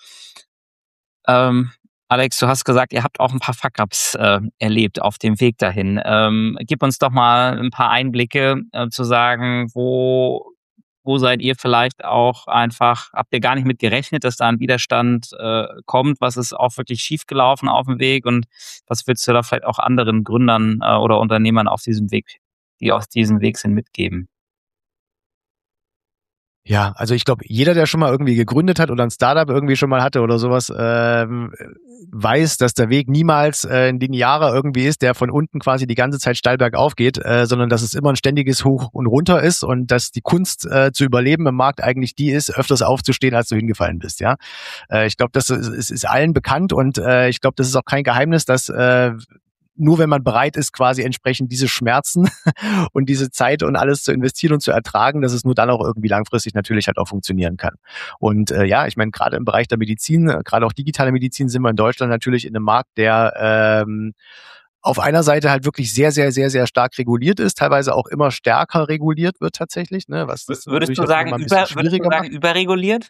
Ähm, Alex, du hast gesagt, ihr habt auch ein paar Fuck-Ups äh, erlebt auf dem Weg dahin. Ähm, gib uns doch mal ein paar Einblicke, äh, zu sagen, wo, wo seid ihr vielleicht auch einfach, habt ihr gar nicht mit gerechnet, dass da ein Widerstand äh, kommt? Was ist auch wirklich schiefgelaufen auf dem Weg? Und was willst du da vielleicht auch anderen Gründern äh, oder Unternehmern auf diesem Weg, die auf diesem Weg sind, mitgeben? Ja, also ich glaube, jeder, der schon mal irgendwie gegründet hat oder ein Startup irgendwie schon mal hatte oder sowas, ähm, weiß, dass der Weg niemals äh, ein linearer irgendwie ist, der von unten quasi die ganze Zeit steil bergauf geht, äh, sondern dass es immer ein ständiges Hoch und Runter ist und dass die Kunst äh, zu überleben im Markt eigentlich die ist, öfters aufzustehen, als du hingefallen bist. Ja, äh, ich glaube, das ist, ist, ist allen bekannt und äh, ich glaube, das ist auch kein Geheimnis, dass äh, nur wenn man bereit ist, quasi entsprechend diese Schmerzen und diese Zeit und alles zu investieren und zu ertragen, dass es nur dann auch irgendwie langfristig natürlich halt auch funktionieren kann. Und äh, ja, ich meine, gerade im Bereich der Medizin, gerade auch digitale Medizin, sind wir in Deutschland natürlich in einem Markt, der ähm, auf einer Seite halt wirklich sehr, sehr, sehr, sehr stark reguliert ist, teilweise auch immer stärker reguliert wird tatsächlich. Ne, was würdest du sagen, über, würdest du sagen überreguliert?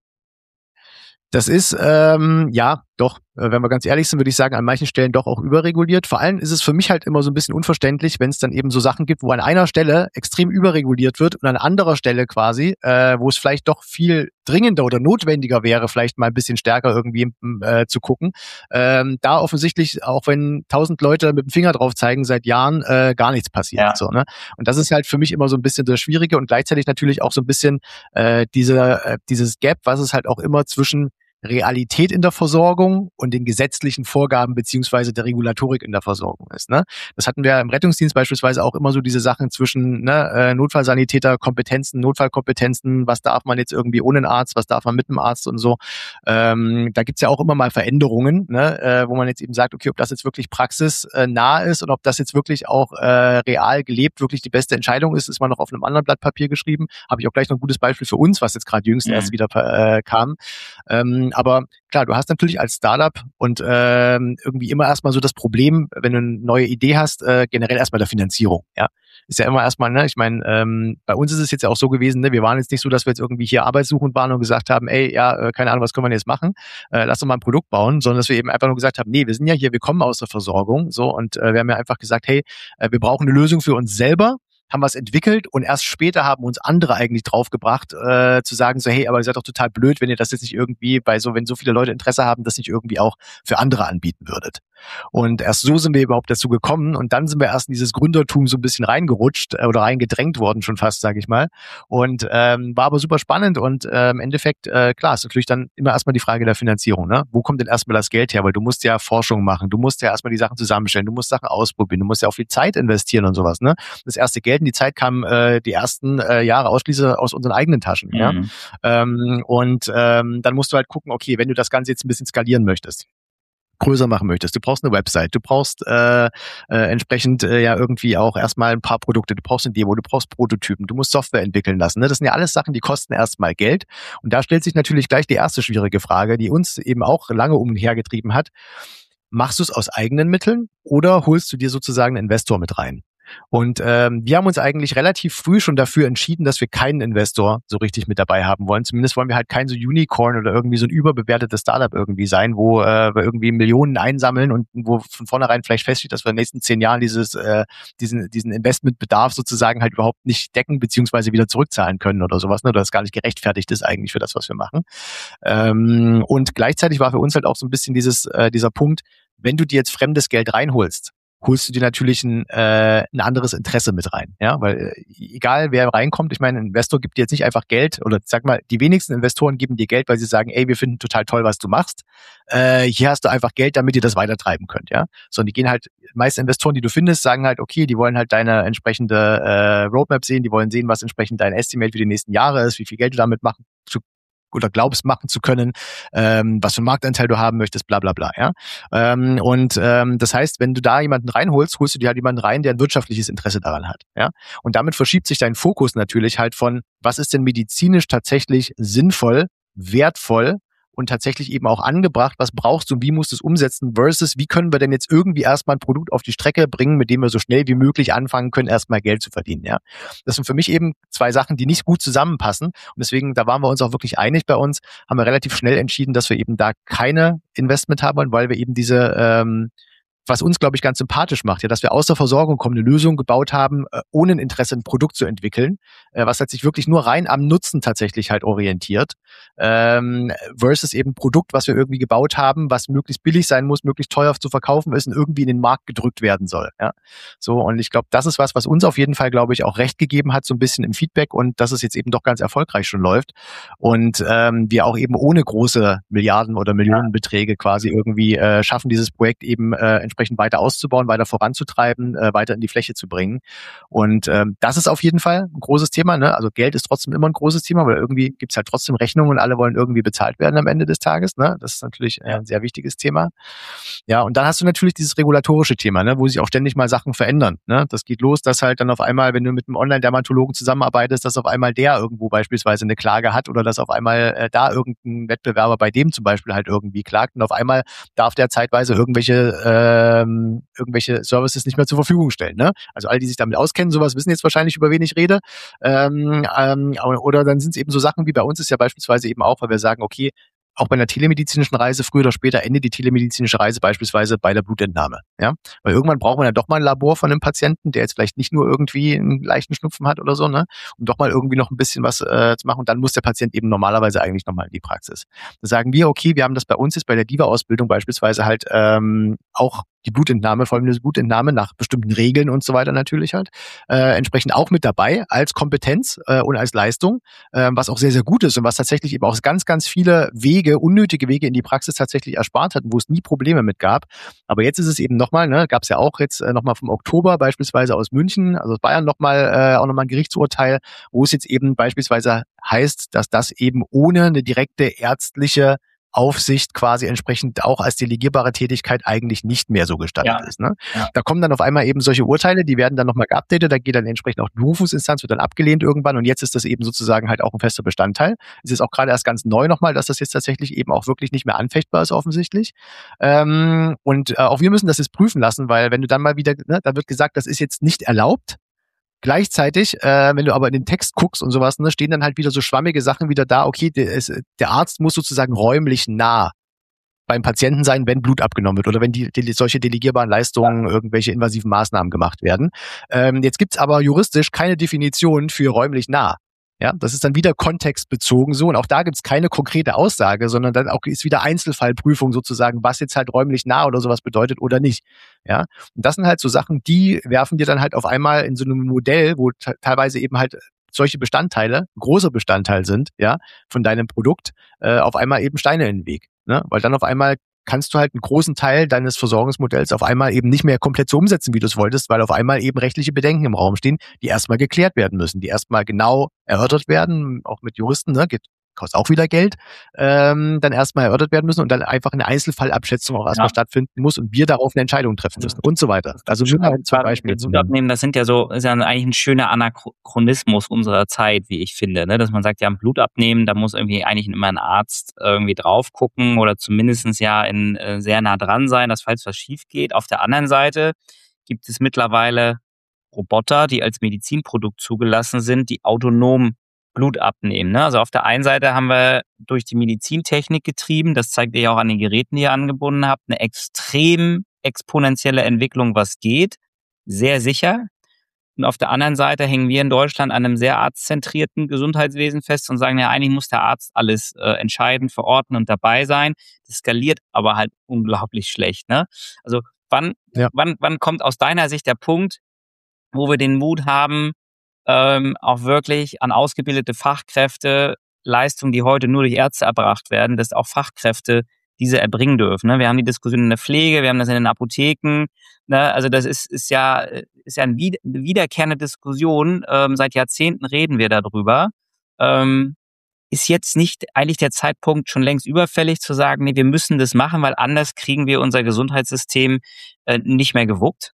Das ist, ähm, ja, doch, äh, wenn wir ganz ehrlich sind, würde ich sagen, an manchen Stellen doch auch überreguliert. Vor allem ist es für mich halt immer so ein bisschen unverständlich, wenn es dann eben so Sachen gibt, wo an einer Stelle extrem überreguliert wird und an anderer Stelle quasi, äh, wo es vielleicht doch viel dringender oder notwendiger wäre, vielleicht mal ein bisschen stärker irgendwie äh, zu gucken. Ähm, da offensichtlich, auch wenn tausend Leute mit dem Finger drauf zeigen, seit Jahren äh, gar nichts passiert. Ja. So, ne? Und das ist halt für mich immer so ein bisschen das Schwierige und gleichzeitig natürlich auch so ein bisschen äh, diese, äh, dieses Gap, was es halt auch immer zwischen Realität in der Versorgung und den gesetzlichen Vorgaben beziehungsweise der Regulatorik in der Versorgung ist. Ne? Das hatten wir im Rettungsdienst beispielsweise auch immer so diese Sachen zwischen ne, Notfallsanitäter, Kompetenzen, Notfallkompetenzen, was darf man jetzt irgendwie ohne einen Arzt, was darf man mit einem Arzt und so. Ähm, da gibt's ja auch immer mal Veränderungen, ne, äh, wo man jetzt eben sagt, okay, ob das jetzt wirklich praxisnah ist und ob das jetzt wirklich auch äh, real gelebt wirklich die beste Entscheidung ist, ist mal noch auf einem anderen Blatt Papier geschrieben. Habe ich auch gleich noch ein gutes Beispiel für uns, was jetzt gerade jüngst mhm. erst wieder äh, kam. Ähm, Aber klar, du hast natürlich als Startup und ähm, irgendwie immer erstmal so das Problem, wenn du eine neue Idee hast, äh, generell erstmal der Finanzierung. Ja, ist ja immer erstmal, ne, ich meine, ähm, bei uns ist es jetzt ja auch so gewesen, ne, wir waren jetzt nicht so, dass wir jetzt irgendwie hier arbeitssuchend waren und gesagt haben, ey, ja, äh, keine Ahnung, was können wir denn jetzt machen? Äh, lass doch mal ein Produkt bauen, sondern dass wir eben einfach nur gesagt haben, nee, wir sind ja hier, wir kommen aus der Versorgung, so und äh, wir haben ja einfach gesagt, hey, äh, wir brauchen eine Lösung für uns selber. Haben was entwickelt und erst später haben uns andere eigentlich draufgebracht, äh, zu sagen so, hey, aber ihr seid doch total blöd, wenn ihr das jetzt nicht irgendwie bei so, wenn so viele Leute Interesse haben, das nicht irgendwie auch für andere anbieten würdet. Und erst so sind wir überhaupt dazu gekommen und dann sind wir erst in dieses Gründertum so ein bisschen reingerutscht äh, oder reingedrängt worden schon fast, sage ich mal. Und ähm, war aber super spannend und äh, im Endeffekt, äh, klar, ist natürlich dann immer erstmal die Frage der Finanzierung. Ne? Wo kommt denn erstmal das Geld her? Weil du musst ja Forschung machen, du musst ja erstmal die Sachen zusammenstellen, du musst Sachen ausprobieren, du musst ja auch viel Zeit investieren und sowas. Ne? Das erste Geld und die Zeit kam äh, die ersten äh, Jahre ausschließlich aus unseren eigenen Taschen. Mhm. Ja? Ähm, und ähm, dann musst du halt gucken, okay, wenn du das Ganze jetzt ein bisschen skalieren möchtest, größer machen möchtest, du brauchst eine Website, du brauchst äh, äh, entsprechend äh, ja irgendwie auch erstmal ein paar Produkte, du brauchst eine Demo, du brauchst Prototypen, du musst Software entwickeln lassen. Ne? Das sind ja alles Sachen, die kosten erstmal Geld. Und da stellt sich natürlich gleich die erste schwierige Frage, die uns eben auch lange umhergetrieben hat. Machst du es aus eigenen Mitteln oder holst du dir sozusagen einen Investor mit rein? Und ähm, wir haben uns eigentlich relativ früh schon dafür entschieden, dass wir keinen Investor so richtig mit dabei haben wollen. Zumindest wollen wir halt kein so Unicorn oder irgendwie so ein überbewertetes Startup irgendwie sein, wo äh, wir irgendwie Millionen einsammeln und wo von vornherein vielleicht feststeht, dass wir in den nächsten zehn Jahren dieses äh, diesen diesen Investmentbedarf sozusagen halt überhaupt nicht decken beziehungsweise wieder zurückzahlen können oder sowas, ne? Oder das gar nicht gerechtfertigt ist eigentlich für das, was wir machen. Ähm, und gleichzeitig war für uns halt auch so ein bisschen dieses äh, dieser Punkt, wenn du dir jetzt fremdes Geld reinholst, holst du dir natürlich ein, äh, ein anderes Interesse mit rein, ja, weil äh, egal wer reinkommt, ich meine, ein Investor gibt dir jetzt nicht einfach Geld oder sag mal, die wenigsten Investoren geben dir Geld, weil sie sagen, ey, wir finden total toll, was du machst, äh, hier hast du einfach Geld, damit ihr das weitertreiben könnt, ja, sondern die gehen halt, meiste Investoren, die du findest, sagen halt, okay, die wollen halt deine entsprechende äh, Roadmap sehen, die wollen sehen, was entsprechend dein Estimate für die nächsten Jahre ist, wie viel Geld du damit machen zu oder glaubst machen zu können, ähm, was für einen Marktanteil du haben möchtest, bla bla bla. Ja? Ähm, und ähm, das heißt, wenn du da jemanden reinholst, holst du dir halt jemanden rein, der ein wirtschaftliches Interesse daran hat. Ja? Und damit verschiebt sich dein Fokus natürlich halt von, was ist denn medizinisch tatsächlich sinnvoll, wertvoll und tatsächlich eben auch angebracht, was brauchst du und wie musst du es umsetzen, versus wie können wir denn jetzt irgendwie erstmal ein Produkt auf die Strecke bringen, mit dem wir so schnell wie möglich anfangen können, erstmal Geld zu verdienen. Ja, das sind für mich eben zwei Sachen, die nicht gut zusammenpassen und deswegen, da waren wir uns auch wirklich einig bei uns, haben wir relativ schnell entschieden, dass wir eben da keine Investment haben wollen, weil wir eben diese ähm, was uns, glaube ich, ganz sympathisch macht, ja, dass wir aus der Versorgung kommen, eine Lösung gebaut haben, äh, ohne ein Interesse, ein Produkt zu entwickeln, äh, was halt sich wirklich nur rein am Nutzen tatsächlich halt orientiert, ähm, versus eben ein Produkt, was wir irgendwie gebaut haben, was möglichst billig sein muss, möglichst teuer zu verkaufen ist und irgendwie in den Markt gedrückt werden soll, ja. So, und ich glaube, das ist was, was uns auf jeden Fall, glaube ich, auch recht gegeben hat, so ein bisschen im Feedback und dass es jetzt eben doch ganz erfolgreich schon läuft und ähm, wir auch eben ohne große Milliarden oder Millionenbeträge quasi irgendwie äh, schaffen, dieses Projekt eben äh, entsprechend weiter auszubauen, weiter voranzutreiben, äh, weiter in die Fläche zu bringen. Und ähm, das ist auf jeden Fall ein großes Thema. Ne? Also Geld ist trotzdem immer ein großes Thema, weil irgendwie gibt es halt trotzdem Rechnungen und alle wollen irgendwie bezahlt werden am Ende des Tages. Ne? Das ist natürlich äh, ein sehr wichtiges Thema. Ja, und dann hast du natürlich dieses regulatorische Thema, ne? Wo sich auch ständig mal Sachen verändern. Ne? Das geht los, dass halt dann auf einmal, wenn du mit einem Online-Dermatologen zusammenarbeitest, dass auf einmal der irgendwo beispielsweise eine Klage hat oder dass auf einmal äh, da irgendein Wettbewerber bei dem zum Beispiel halt irgendwie klagt und auf einmal darf der zeitweise irgendwelche äh, Ähm, irgendwelche Services nicht mehr zur Verfügung stellen. Ne? Also alle, die sich damit auskennen, sowas wissen jetzt wahrscheinlich, über wen ich rede. Ähm, ähm, oder dann sind es eben so Sachen wie bei uns ist ja beispielsweise eben auch, weil wir sagen, okay, auch bei einer telemedizinischen Reise, früher oder später endet die telemedizinische Reise beispielsweise bei der Blutentnahme. Ja? Weil irgendwann braucht man ja doch mal ein Labor von einem Patienten, der jetzt vielleicht nicht nur irgendwie einen leichten Schnupfen hat oder so, ne? Um doch mal irgendwie noch ein bisschen was äh, zu machen. Und dann muss der Patient eben normalerweise eigentlich nochmal in die Praxis. Da sagen wir, okay, wir haben das bei uns jetzt bei der DIVA-Ausbildung beispielsweise halt ähm, auch die Blutentnahme, vor allem die Blutentnahme nach bestimmten Regeln und so weiter natürlich halt, äh, entsprechend auch mit dabei als Kompetenz äh, und als Leistung, äh, was auch sehr, sehr gut ist und was tatsächlich eben auch ganz, ganz viele Wege, unnötige Wege in die Praxis tatsächlich erspart hat, wo es nie Probleme mit gab. Aber jetzt ist es eben nochmal, ne, gab es ja auch jetzt äh, nochmal vom Oktober beispielsweise aus München, also aus Bayern nochmal äh, auch nochmal ein Gerichtsurteil, wo es jetzt eben beispielsweise heißt, dass das eben ohne eine direkte ärztliche Aufsicht quasi entsprechend auch als delegierbare Tätigkeit eigentlich nicht mehr so gestattet ja. ist. Ne? Ja. Da kommen dann auf einmal eben solche Urteile, die werden dann nochmal geupdatet, da geht dann entsprechend auch die Berufungsinstanz, wird dann abgelehnt irgendwann und jetzt ist das eben sozusagen halt auch ein fester Bestandteil. Es ist auch gerade erst ganz neu nochmal, dass das jetzt tatsächlich eben auch wirklich nicht mehr anfechtbar ist offensichtlich. Ähm, und äh, auch wir müssen das jetzt prüfen lassen, weil wenn du dann mal wieder, ne, da wird gesagt, das ist jetzt nicht erlaubt. Gleichzeitig, äh, wenn du aber in den Text guckst und sowas, ne, stehen dann halt wieder so schwammige Sachen wieder da, okay, der, ist, der Arzt muss sozusagen räumlich nah beim Patienten sein, wenn Blut abgenommen wird oder wenn die, die solche delegierbaren Leistungen, irgendwelche invasiven Maßnahmen gemacht werden. Ähm, jetzt gibt's aber juristisch keine Definition für räumlich nah. Ja, das ist dann wieder kontextbezogen so und auch da gibt's keine konkrete Aussage, sondern dann auch ist wieder Einzelfallprüfung sozusagen, was jetzt halt räumlich nah oder sowas bedeutet oder nicht. Ja, und das sind halt so Sachen, die werfen dir dann halt auf einmal in so einem Modell, wo t- teilweise eben halt solche Bestandteile, große Bestandteil sind, ja, von deinem Produkt, äh, auf einmal eben Steine in den Weg. Ne? Weil dann auf einmal kannst du halt einen großen Teil deines Versorgungsmodells auf einmal eben nicht mehr komplett so umsetzen, wie du es wolltest, weil auf einmal eben rechtliche Bedenken im Raum stehen, die erstmal geklärt werden müssen, die erstmal genau erörtert werden, auch mit Juristen, ne, geht, kostet auch wieder Geld, ähm, dann erstmal erörtert werden müssen und dann einfach eine Einzelfallabschätzung auch erstmal ja. stattfinden muss und wir darauf eine Entscheidung treffen müssen und so weiter. Also nur mal zwei Beispiele zu nennen. Abnehmen, das sind ja so, ist ja eigentlich ein schöner Anachronismus unserer Zeit, wie ich finde, ne? Dass man sagt, ja, ein Blut abnehmen, da muss irgendwie eigentlich immer ein Arzt irgendwie drauf gucken oder zumindestens ja in, äh, sehr nah dran sein, dass falls was schief geht. Auf der anderen Seite gibt es mittlerweile Roboter, die als Medizinprodukt zugelassen sind, die autonom Blut abnehmen. Ne? Also auf der einen Seite haben wir durch die Medizintechnik getrieben, das zeigt ihr ja auch an den Geräten, die ihr angebunden habt, eine extrem exponentielle Entwicklung, was geht, sehr sicher. Und auf der anderen Seite hängen wir in Deutschland an einem sehr arztzentrierten Gesundheitswesen fest und sagen, ja, eigentlich muss der Arzt alles äh, entscheiden, verorten und dabei sein. Das skaliert aber halt unglaublich schlecht. Ne? Also wann, ja. wann, wann kommt aus deiner Sicht der Punkt, wo wir den Mut haben, ähm, auch wirklich an ausgebildete Fachkräfte, Leistungen, die heute nur durch Ärzte erbracht werden, dass auch Fachkräfte diese erbringen dürfen. Ne? Wir haben die Diskussion in der Pflege, wir haben das in den Apotheken. Ne? Also das ist, ist ja, ist ja eine wiederkehrende Diskussion. Ähm, seit Jahrzehnten reden wir darüber. Ähm, ist jetzt nicht eigentlich der Zeitpunkt schon längst überfällig zu sagen, nee, wir müssen das machen, weil anders kriegen wir unser Gesundheitssystem äh, nicht mehr gewuppt?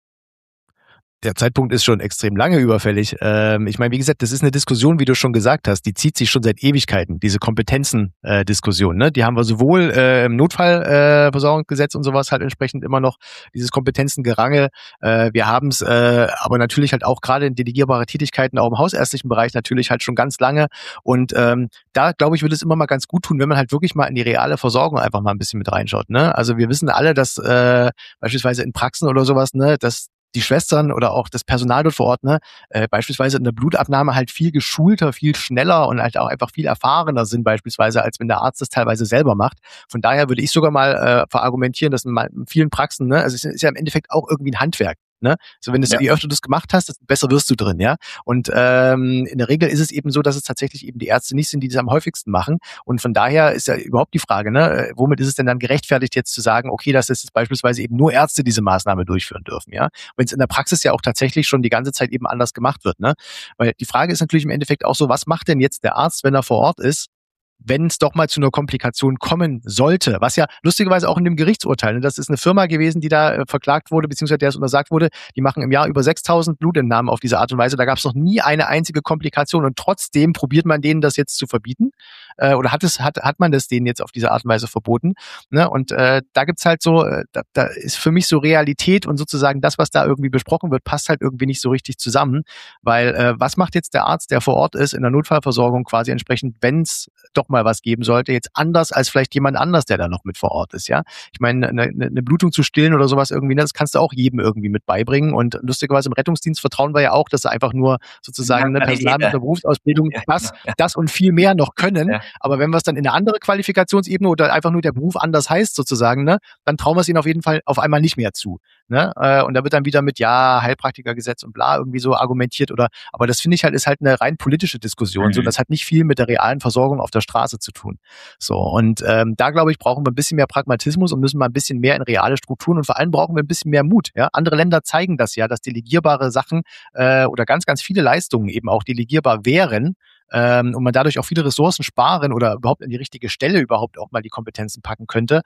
Der Zeitpunkt ist schon extrem lange überfällig. Ähm, ich meine, wie gesagt, das ist eine Diskussion, wie du schon gesagt hast, die zieht sich schon seit Ewigkeiten, diese Kompetenzen-Diskussion. Äh, ne? Die haben wir sowohl äh, im Notfallversorgungsgesetz äh, und sowas halt entsprechend immer noch, dieses Kompetenzengerange. Äh, wir haben es äh, aber natürlich halt auch gerade in delegierbare Tätigkeiten, auch im hausärztlichen Bereich natürlich halt schon ganz lange. Und ähm, da, glaube ich, würde es immer mal ganz gut tun, wenn man halt wirklich mal in die reale Versorgung einfach mal ein bisschen mit reinschaut. Ne? Also wir wissen alle, dass äh, beispielsweise in Praxen oder sowas, ne, dass die Schwestern oder auch das Personal dort vor Ort, ne, äh, beispielsweise in der Blutabnahme halt viel geschulter, viel schneller und halt auch einfach viel erfahrener sind beispielsweise, als wenn der Arzt das teilweise selber macht. Von daher würde ich sogar mal äh, verargumentieren, dass in, in vielen Praxen, ne, also es ist ja im Endeffekt auch irgendwie ein Handwerk. Ne? So, wenn du ja. je öfter du das gemacht hast, desto besser wirst du drin, ja. Und ähm, in der Regel ist es eben so, dass es tatsächlich eben die Ärzte nicht sind, die das am häufigsten machen. Und von daher ist ja überhaupt die Frage, ne, womit ist es denn dann gerechtfertigt, jetzt zu sagen, okay, dass es beispielsweise eben nur Ärzte diese Maßnahme durchführen dürfen, ja? Wenn es in der Praxis ja auch tatsächlich schon die ganze Zeit eben anders gemacht wird, ne? Weil die Frage ist natürlich im Endeffekt auch so, was macht denn jetzt der Arzt, wenn er vor Ort ist, wenn es doch mal zu einer Komplikation kommen sollte, was ja lustigerweise auch in dem Gerichtsurteil, ne, das ist eine Firma gewesen, die da äh, verklagt wurde, beziehungsweise der es untersagt wurde, die machen im Jahr über sechstausend Blutentnahmen auf diese Art und Weise, da gab es noch nie eine einzige Komplikation und trotzdem probiert man denen das jetzt zu verbieten, äh, oder hat es hat hat man das denen jetzt auf diese Art und Weise verboten, ne? Und äh, da gibt's halt so, äh, da, da ist für mich so Realität und sozusagen das, was da irgendwie besprochen wird, passt halt irgendwie nicht so richtig zusammen, weil äh, was macht jetzt der Arzt, der vor Ort ist, in der Notfallversorgung quasi entsprechend, wenn es doch mal was geben sollte, jetzt anders als vielleicht jemand anders, der da noch mit vor Ort ist, ja. Ich meine, eine, eine Blutung zu stillen oder sowas irgendwie, das kannst du auch jedem irgendwie mit beibringen und lustigerweise im Rettungsdienst vertrauen wir ja auch, dass er einfach nur sozusagen eine Personal mit der Berufsausbildung ja, das, ja. das und viel mehr noch können, ja. aber wenn wir es dann in eine andere Qualifikationsebene oder einfach nur der Beruf anders heißt sozusagen, ne, dann trauen wir es ihnen auf jeden Fall auf einmal nicht mehr zu, ne, und da wird dann wieder mit, ja, Heilpraktikergesetz und bla irgendwie so argumentiert oder, aber das finde ich halt, ist halt eine rein politische Diskussion, mhm. so, das hat nicht viel mit der realen Versorgung auf der Straße zu tun. So, und ähm, da, glaube ich, brauchen wir ein bisschen mehr Pragmatismus und müssen mal ein bisschen mehr in reale Strukturen und vor allem brauchen wir ein bisschen mehr Mut. Ja? Andere Länder zeigen das ja, dass delegierbare Sachen äh, oder ganz, ganz viele Leistungen eben auch delegierbar wären, ähm, und man dadurch auch viele Ressourcen sparen oder überhaupt an die richtige Stelle überhaupt auch mal die Kompetenzen packen könnte.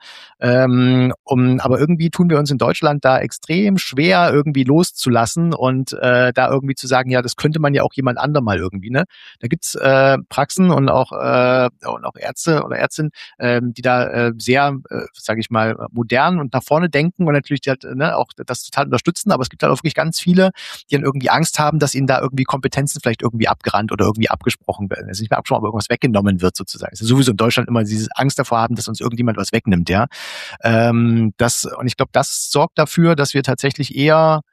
Ähm, um, aber irgendwie tun wir uns in Deutschland da extrem schwer, irgendwie loszulassen und äh, da irgendwie zu sagen, ja, das könnte man ja auch jemand anderem mal irgendwie, ne? Da gibt's äh, Praxen und auch äh, und auch Ärzte oder Ärztinnen, äh, die da äh, sehr, äh, sage ich mal, modern und nach vorne denken und natürlich die halt, ne, auch das total unterstützen, aber es gibt halt auch wirklich ganz viele, die dann irgendwie Angst haben, dass ihnen da irgendwie Kompetenzen vielleicht irgendwie abgerannt oder irgendwie abgesprochen werden. Es ist nicht mehr abgesprochen, aber irgendwas weggenommen wird sozusagen. Es ist sowieso in Deutschland immer diese Angst davor haben, dass uns irgendjemand was wegnimmt, ja. Ähm, das, und ich glaube, das sorgt dafür, dass wir tatsächlich eher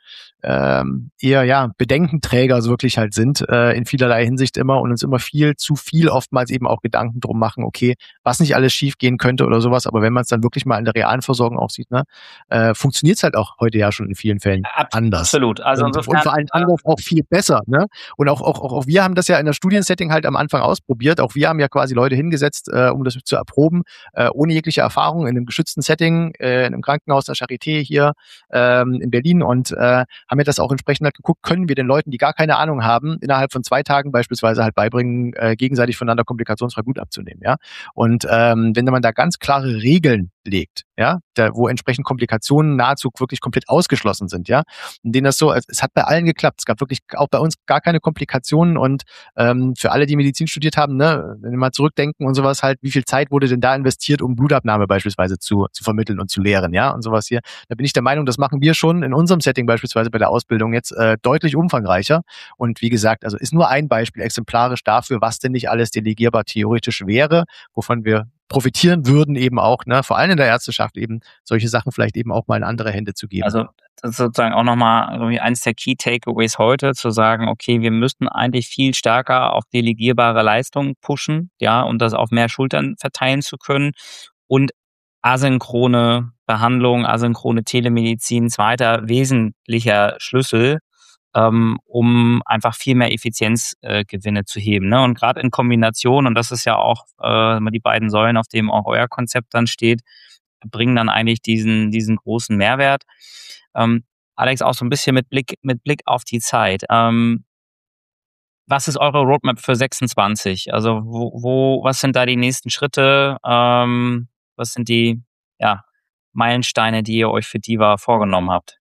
ähm, eher ja Bedenkenträger also wirklich halt sind äh, in vielerlei Hinsicht immer und uns immer viel zu viel oftmals eben auch Gedanken drum machen, okay, was nicht alles schief gehen könnte oder sowas, aber wenn man es dann wirklich mal in der realen Versorgung auch sieht, ne, äh, funktioniert es halt auch heute ja schon in vielen Fällen Ab- anders. Absolut. Also Und, insofern, und vor allem anders auch viel besser, ne? Und auch, auch, auch, auch wir haben das ja in der Studiensetting halt am Anfang ausprobiert. Auch wir haben ja quasi Leute hingesetzt, äh, um das zu erproben, äh, ohne jegliche Erfahrung in einem geschützten Setting, äh, in einem Krankenhaus der Charité hier ähm, in Berlin und äh, haben ja das auch entsprechend halt geguckt, können wir den Leuten, die gar keine Ahnung haben, innerhalb von zwei Tagen beispielsweise halt beibringen, äh, gegenseitig voneinander komplikationsfrei Blut abzunehmen, ja. Und ähm, wenn man da ganz klare Regeln legt, ja, da, wo entsprechend Komplikationen nahezu wirklich komplett ausgeschlossen sind, ja, in denen das so, es, es hat bei allen geklappt, es gab wirklich auch bei uns gar keine Komplikationen und ähm, für alle, die Medizin studiert haben, ne, wenn wir mal zurückdenken und sowas halt, wie viel Zeit wurde denn da investiert, um Blutabnahme beispielsweise zu, zu vermitteln und zu lehren, ja, und sowas hier, da bin ich der Meinung, das machen wir schon in unserem Setting beispielsweise bei der Ausbildung jetzt äh, deutlich umfangreicher und wie gesagt, also ist nur ein Beispiel exemplarisch dafür, was denn nicht alles delegierbar theoretisch wäre, wovon wir profitieren würden eben auch, ne, vor allem in der Ärzteschaft eben solche Sachen vielleicht eben auch mal in andere Hände zu geben. Also das ist sozusagen auch nochmal irgendwie eins der Key Takeaways heute, zu sagen, okay, wir müssten eigentlich viel stärker auf delegierbare Leistungen pushen, ja, und das auf mehr Schultern verteilen zu können und asynchrone Behandlung, asynchrone Telemedizin, zweiter wesentlicher Schlüssel, ähm, um einfach viel mehr Effizienzgewinne äh, zu heben. Ne? Und gerade in Kombination, und das ist ja auch äh, die beiden Säulen, auf denen auch euer Konzept dann steht, bringen dann eigentlich diesen, diesen großen Mehrwert. Ähm, Alex, auch so ein bisschen mit Blick, mit Blick auf die Zeit. Ähm, was ist eure Roadmap für sechsundzwanzig? Also wo, wo, was sind da die nächsten Schritte? Ähm, was sind die ja, Meilensteine, die ihr euch für Diva vorgenommen habt?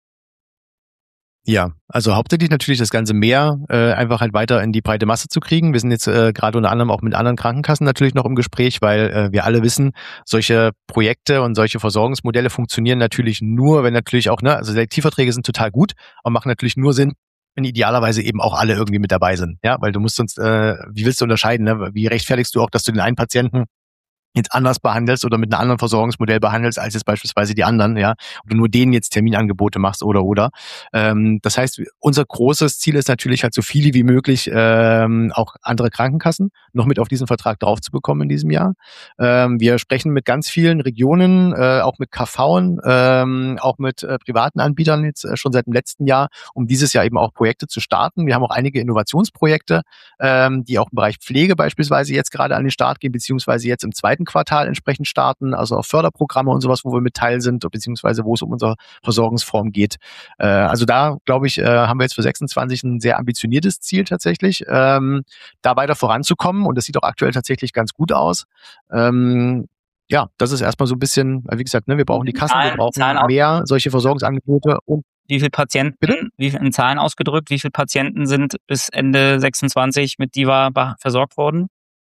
Ja, also hauptsächlich natürlich das ganze mehr äh, einfach halt weiter in die breite Masse zu kriegen. Wir sind jetzt äh, gerade unter anderem auch mit anderen Krankenkassen natürlich noch im Gespräch, weil äh, wir alle wissen, solche Projekte und solche Versorgungsmodelle funktionieren natürlich nur, wenn natürlich auch, ne, also Selektivverträge sind total gut, aber machen natürlich nur Sinn, wenn idealerweise eben auch alle irgendwie mit dabei sind. Ja, weil du musst sonst, äh, wie willst du unterscheiden, ne? Wie rechtfertigst du auch, dass du den einen Patienten jetzt anders behandelst oder mit einem anderen Versorgungsmodell behandelst als jetzt beispielsweise die anderen, ja, und du nur denen jetzt Terminangebote machst oder oder. Ähm, das heißt, unser großes Ziel ist natürlich halt so viele wie möglich ähm, auch andere Krankenkassen noch mit auf diesen Vertrag drauf zu bekommen in diesem Jahr. Ähm, wir sprechen mit ganz vielen Regionen, äh, auch mit K V'n, ähm, auch mit äh, privaten Anbietern jetzt äh, schon seit dem letzten Jahr, um dieses Jahr eben auch Projekte zu starten. Wir haben auch einige Innovationsprojekte, ähm, die auch im Bereich Pflege beispielsweise jetzt gerade an den Start gehen, beziehungsweise jetzt im zweiten Quartal entsprechend starten, also auch Förderprogramme und sowas, wo wir mit Teil sind, beziehungsweise wo es um unsere Versorgungsform geht. Äh, also da, glaube ich, äh, haben wir jetzt für sechsundzwanzig ein sehr ambitioniertes Ziel tatsächlich, ähm, da weiter voranzukommen und das sieht auch aktuell tatsächlich ganz gut aus. Ähm, ja, das ist erstmal so ein bisschen, wie gesagt, ne, wir brauchen die Kassen, wir brauchen mehr solche Versorgungsangebote. Und wie viele Patienten, bitte? Wie viel in Zahlen ausgedrückt, wie viele Patienten sind bis Ende sechsundzwanzig mit Diva versorgt worden?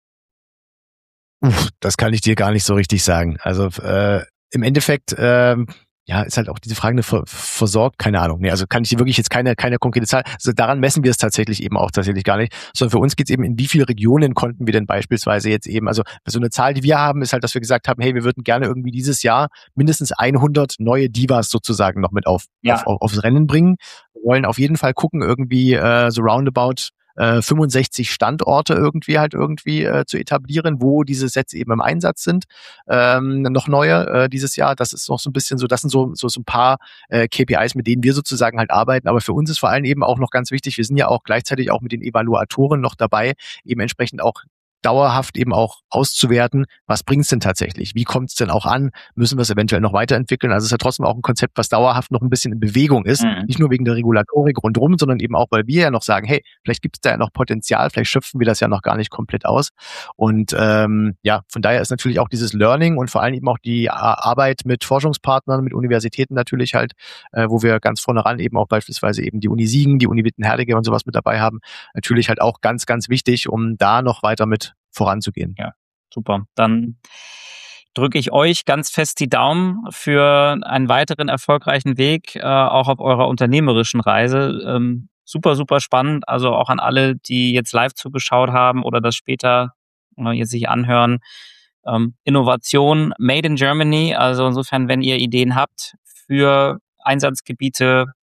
Uff, das kann ich dir gar nicht so richtig sagen. Also äh, im Endeffekt, äh, ja, ist halt auch diese Frage, ver- versorgt, keine Ahnung. Nee, also kann ich dir wirklich jetzt keine keine konkrete Zahl, also daran messen wir es tatsächlich eben auch tatsächlich gar nicht, sondern für uns geht es eben, in wie viele Regionen konnten wir denn beispielsweise jetzt eben, also so eine Zahl, die wir haben, ist halt, dass wir gesagt haben, hey, wir würden gerne irgendwie dieses Jahr mindestens hundert neue Divas sozusagen noch mit auf, Ja. auf, auf aufs Rennen bringen. Wir wollen auf jeden Fall gucken, irgendwie äh, so roundabout äh, fünfundsechzig Standorte irgendwie halt irgendwie äh, zu etablieren, wo diese Sets eben im Einsatz sind. Ähm, noch neue äh, dieses Jahr, das ist noch so ein bisschen so, das sind so, so, so ein paar äh, K P Is, mit denen wir sozusagen halt arbeiten. Aber für uns ist vor allem eben auch noch ganz wichtig, wir sind ja auch gleichzeitig auch mit den Evaluatoren noch dabei, eben entsprechend auch dauerhaft eben auch auszuwerten, was bringt's denn tatsächlich? Wie kommt's denn auch an? Müssen wir es eventuell noch weiterentwickeln? Also es ist ja trotzdem auch ein Konzept, was dauerhaft noch ein bisschen in Bewegung ist. Mhm. Nicht nur wegen der Regulatorik rundherum, sondern eben auch, weil wir ja noch sagen, hey, vielleicht gibt's da ja noch Potenzial, vielleicht schöpfen wir das ja noch gar nicht komplett aus. Und ähm, ja, von daher ist natürlich auch dieses Learning und vor allem eben auch die Arbeit mit Forschungspartnern, mit Universitäten natürlich halt, äh, wo wir ganz vorne ran eben auch beispielsweise eben die Uni Siegen, die Uni Wittenherdecke und sowas mit dabei haben, natürlich halt auch ganz, ganz wichtig, um da noch weiter mit voranzugehen. Ja, super. Dann drücke ich euch ganz fest die Daumen für einen weiteren erfolgreichen Weg, äh, auch auf eurer unternehmerischen Reise. Ähm, super, super spannend. Also auch an alle, die jetzt live zugeschaut haben oder das später äh, jetzt sich anhören. Ähm, Innovation made in Germany. Also insofern, wenn ihr Ideen habt für Einsatzgebiete,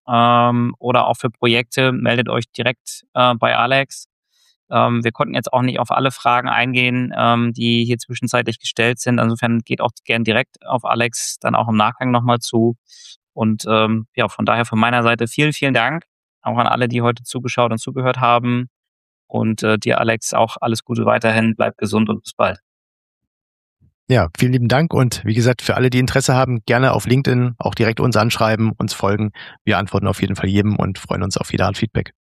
ähm, oder auch für Projekte, meldet euch direkt äh, bei Alex. Ähm, wir konnten jetzt auch nicht auf alle Fragen eingehen, ähm, die hier zwischenzeitlich gestellt sind. Insofern geht auch gern direkt auf Alex dann auch im Nachgang nochmal zu. Und ähm, ja, von daher von meiner Seite vielen, vielen Dank auch an alle, die heute zugeschaut und zugehört haben. Und äh, dir, Alex, auch alles Gute weiterhin. Bleib gesund und bis bald. Ja, vielen lieben Dank. Und wie gesagt, für alle, die Interesse haben, gerne auf LinkedIn auch direkt uns anschreiben, uns folgen. Wir antworten auf jeden Fall jedem und freuen uns auf jede Art Feedback.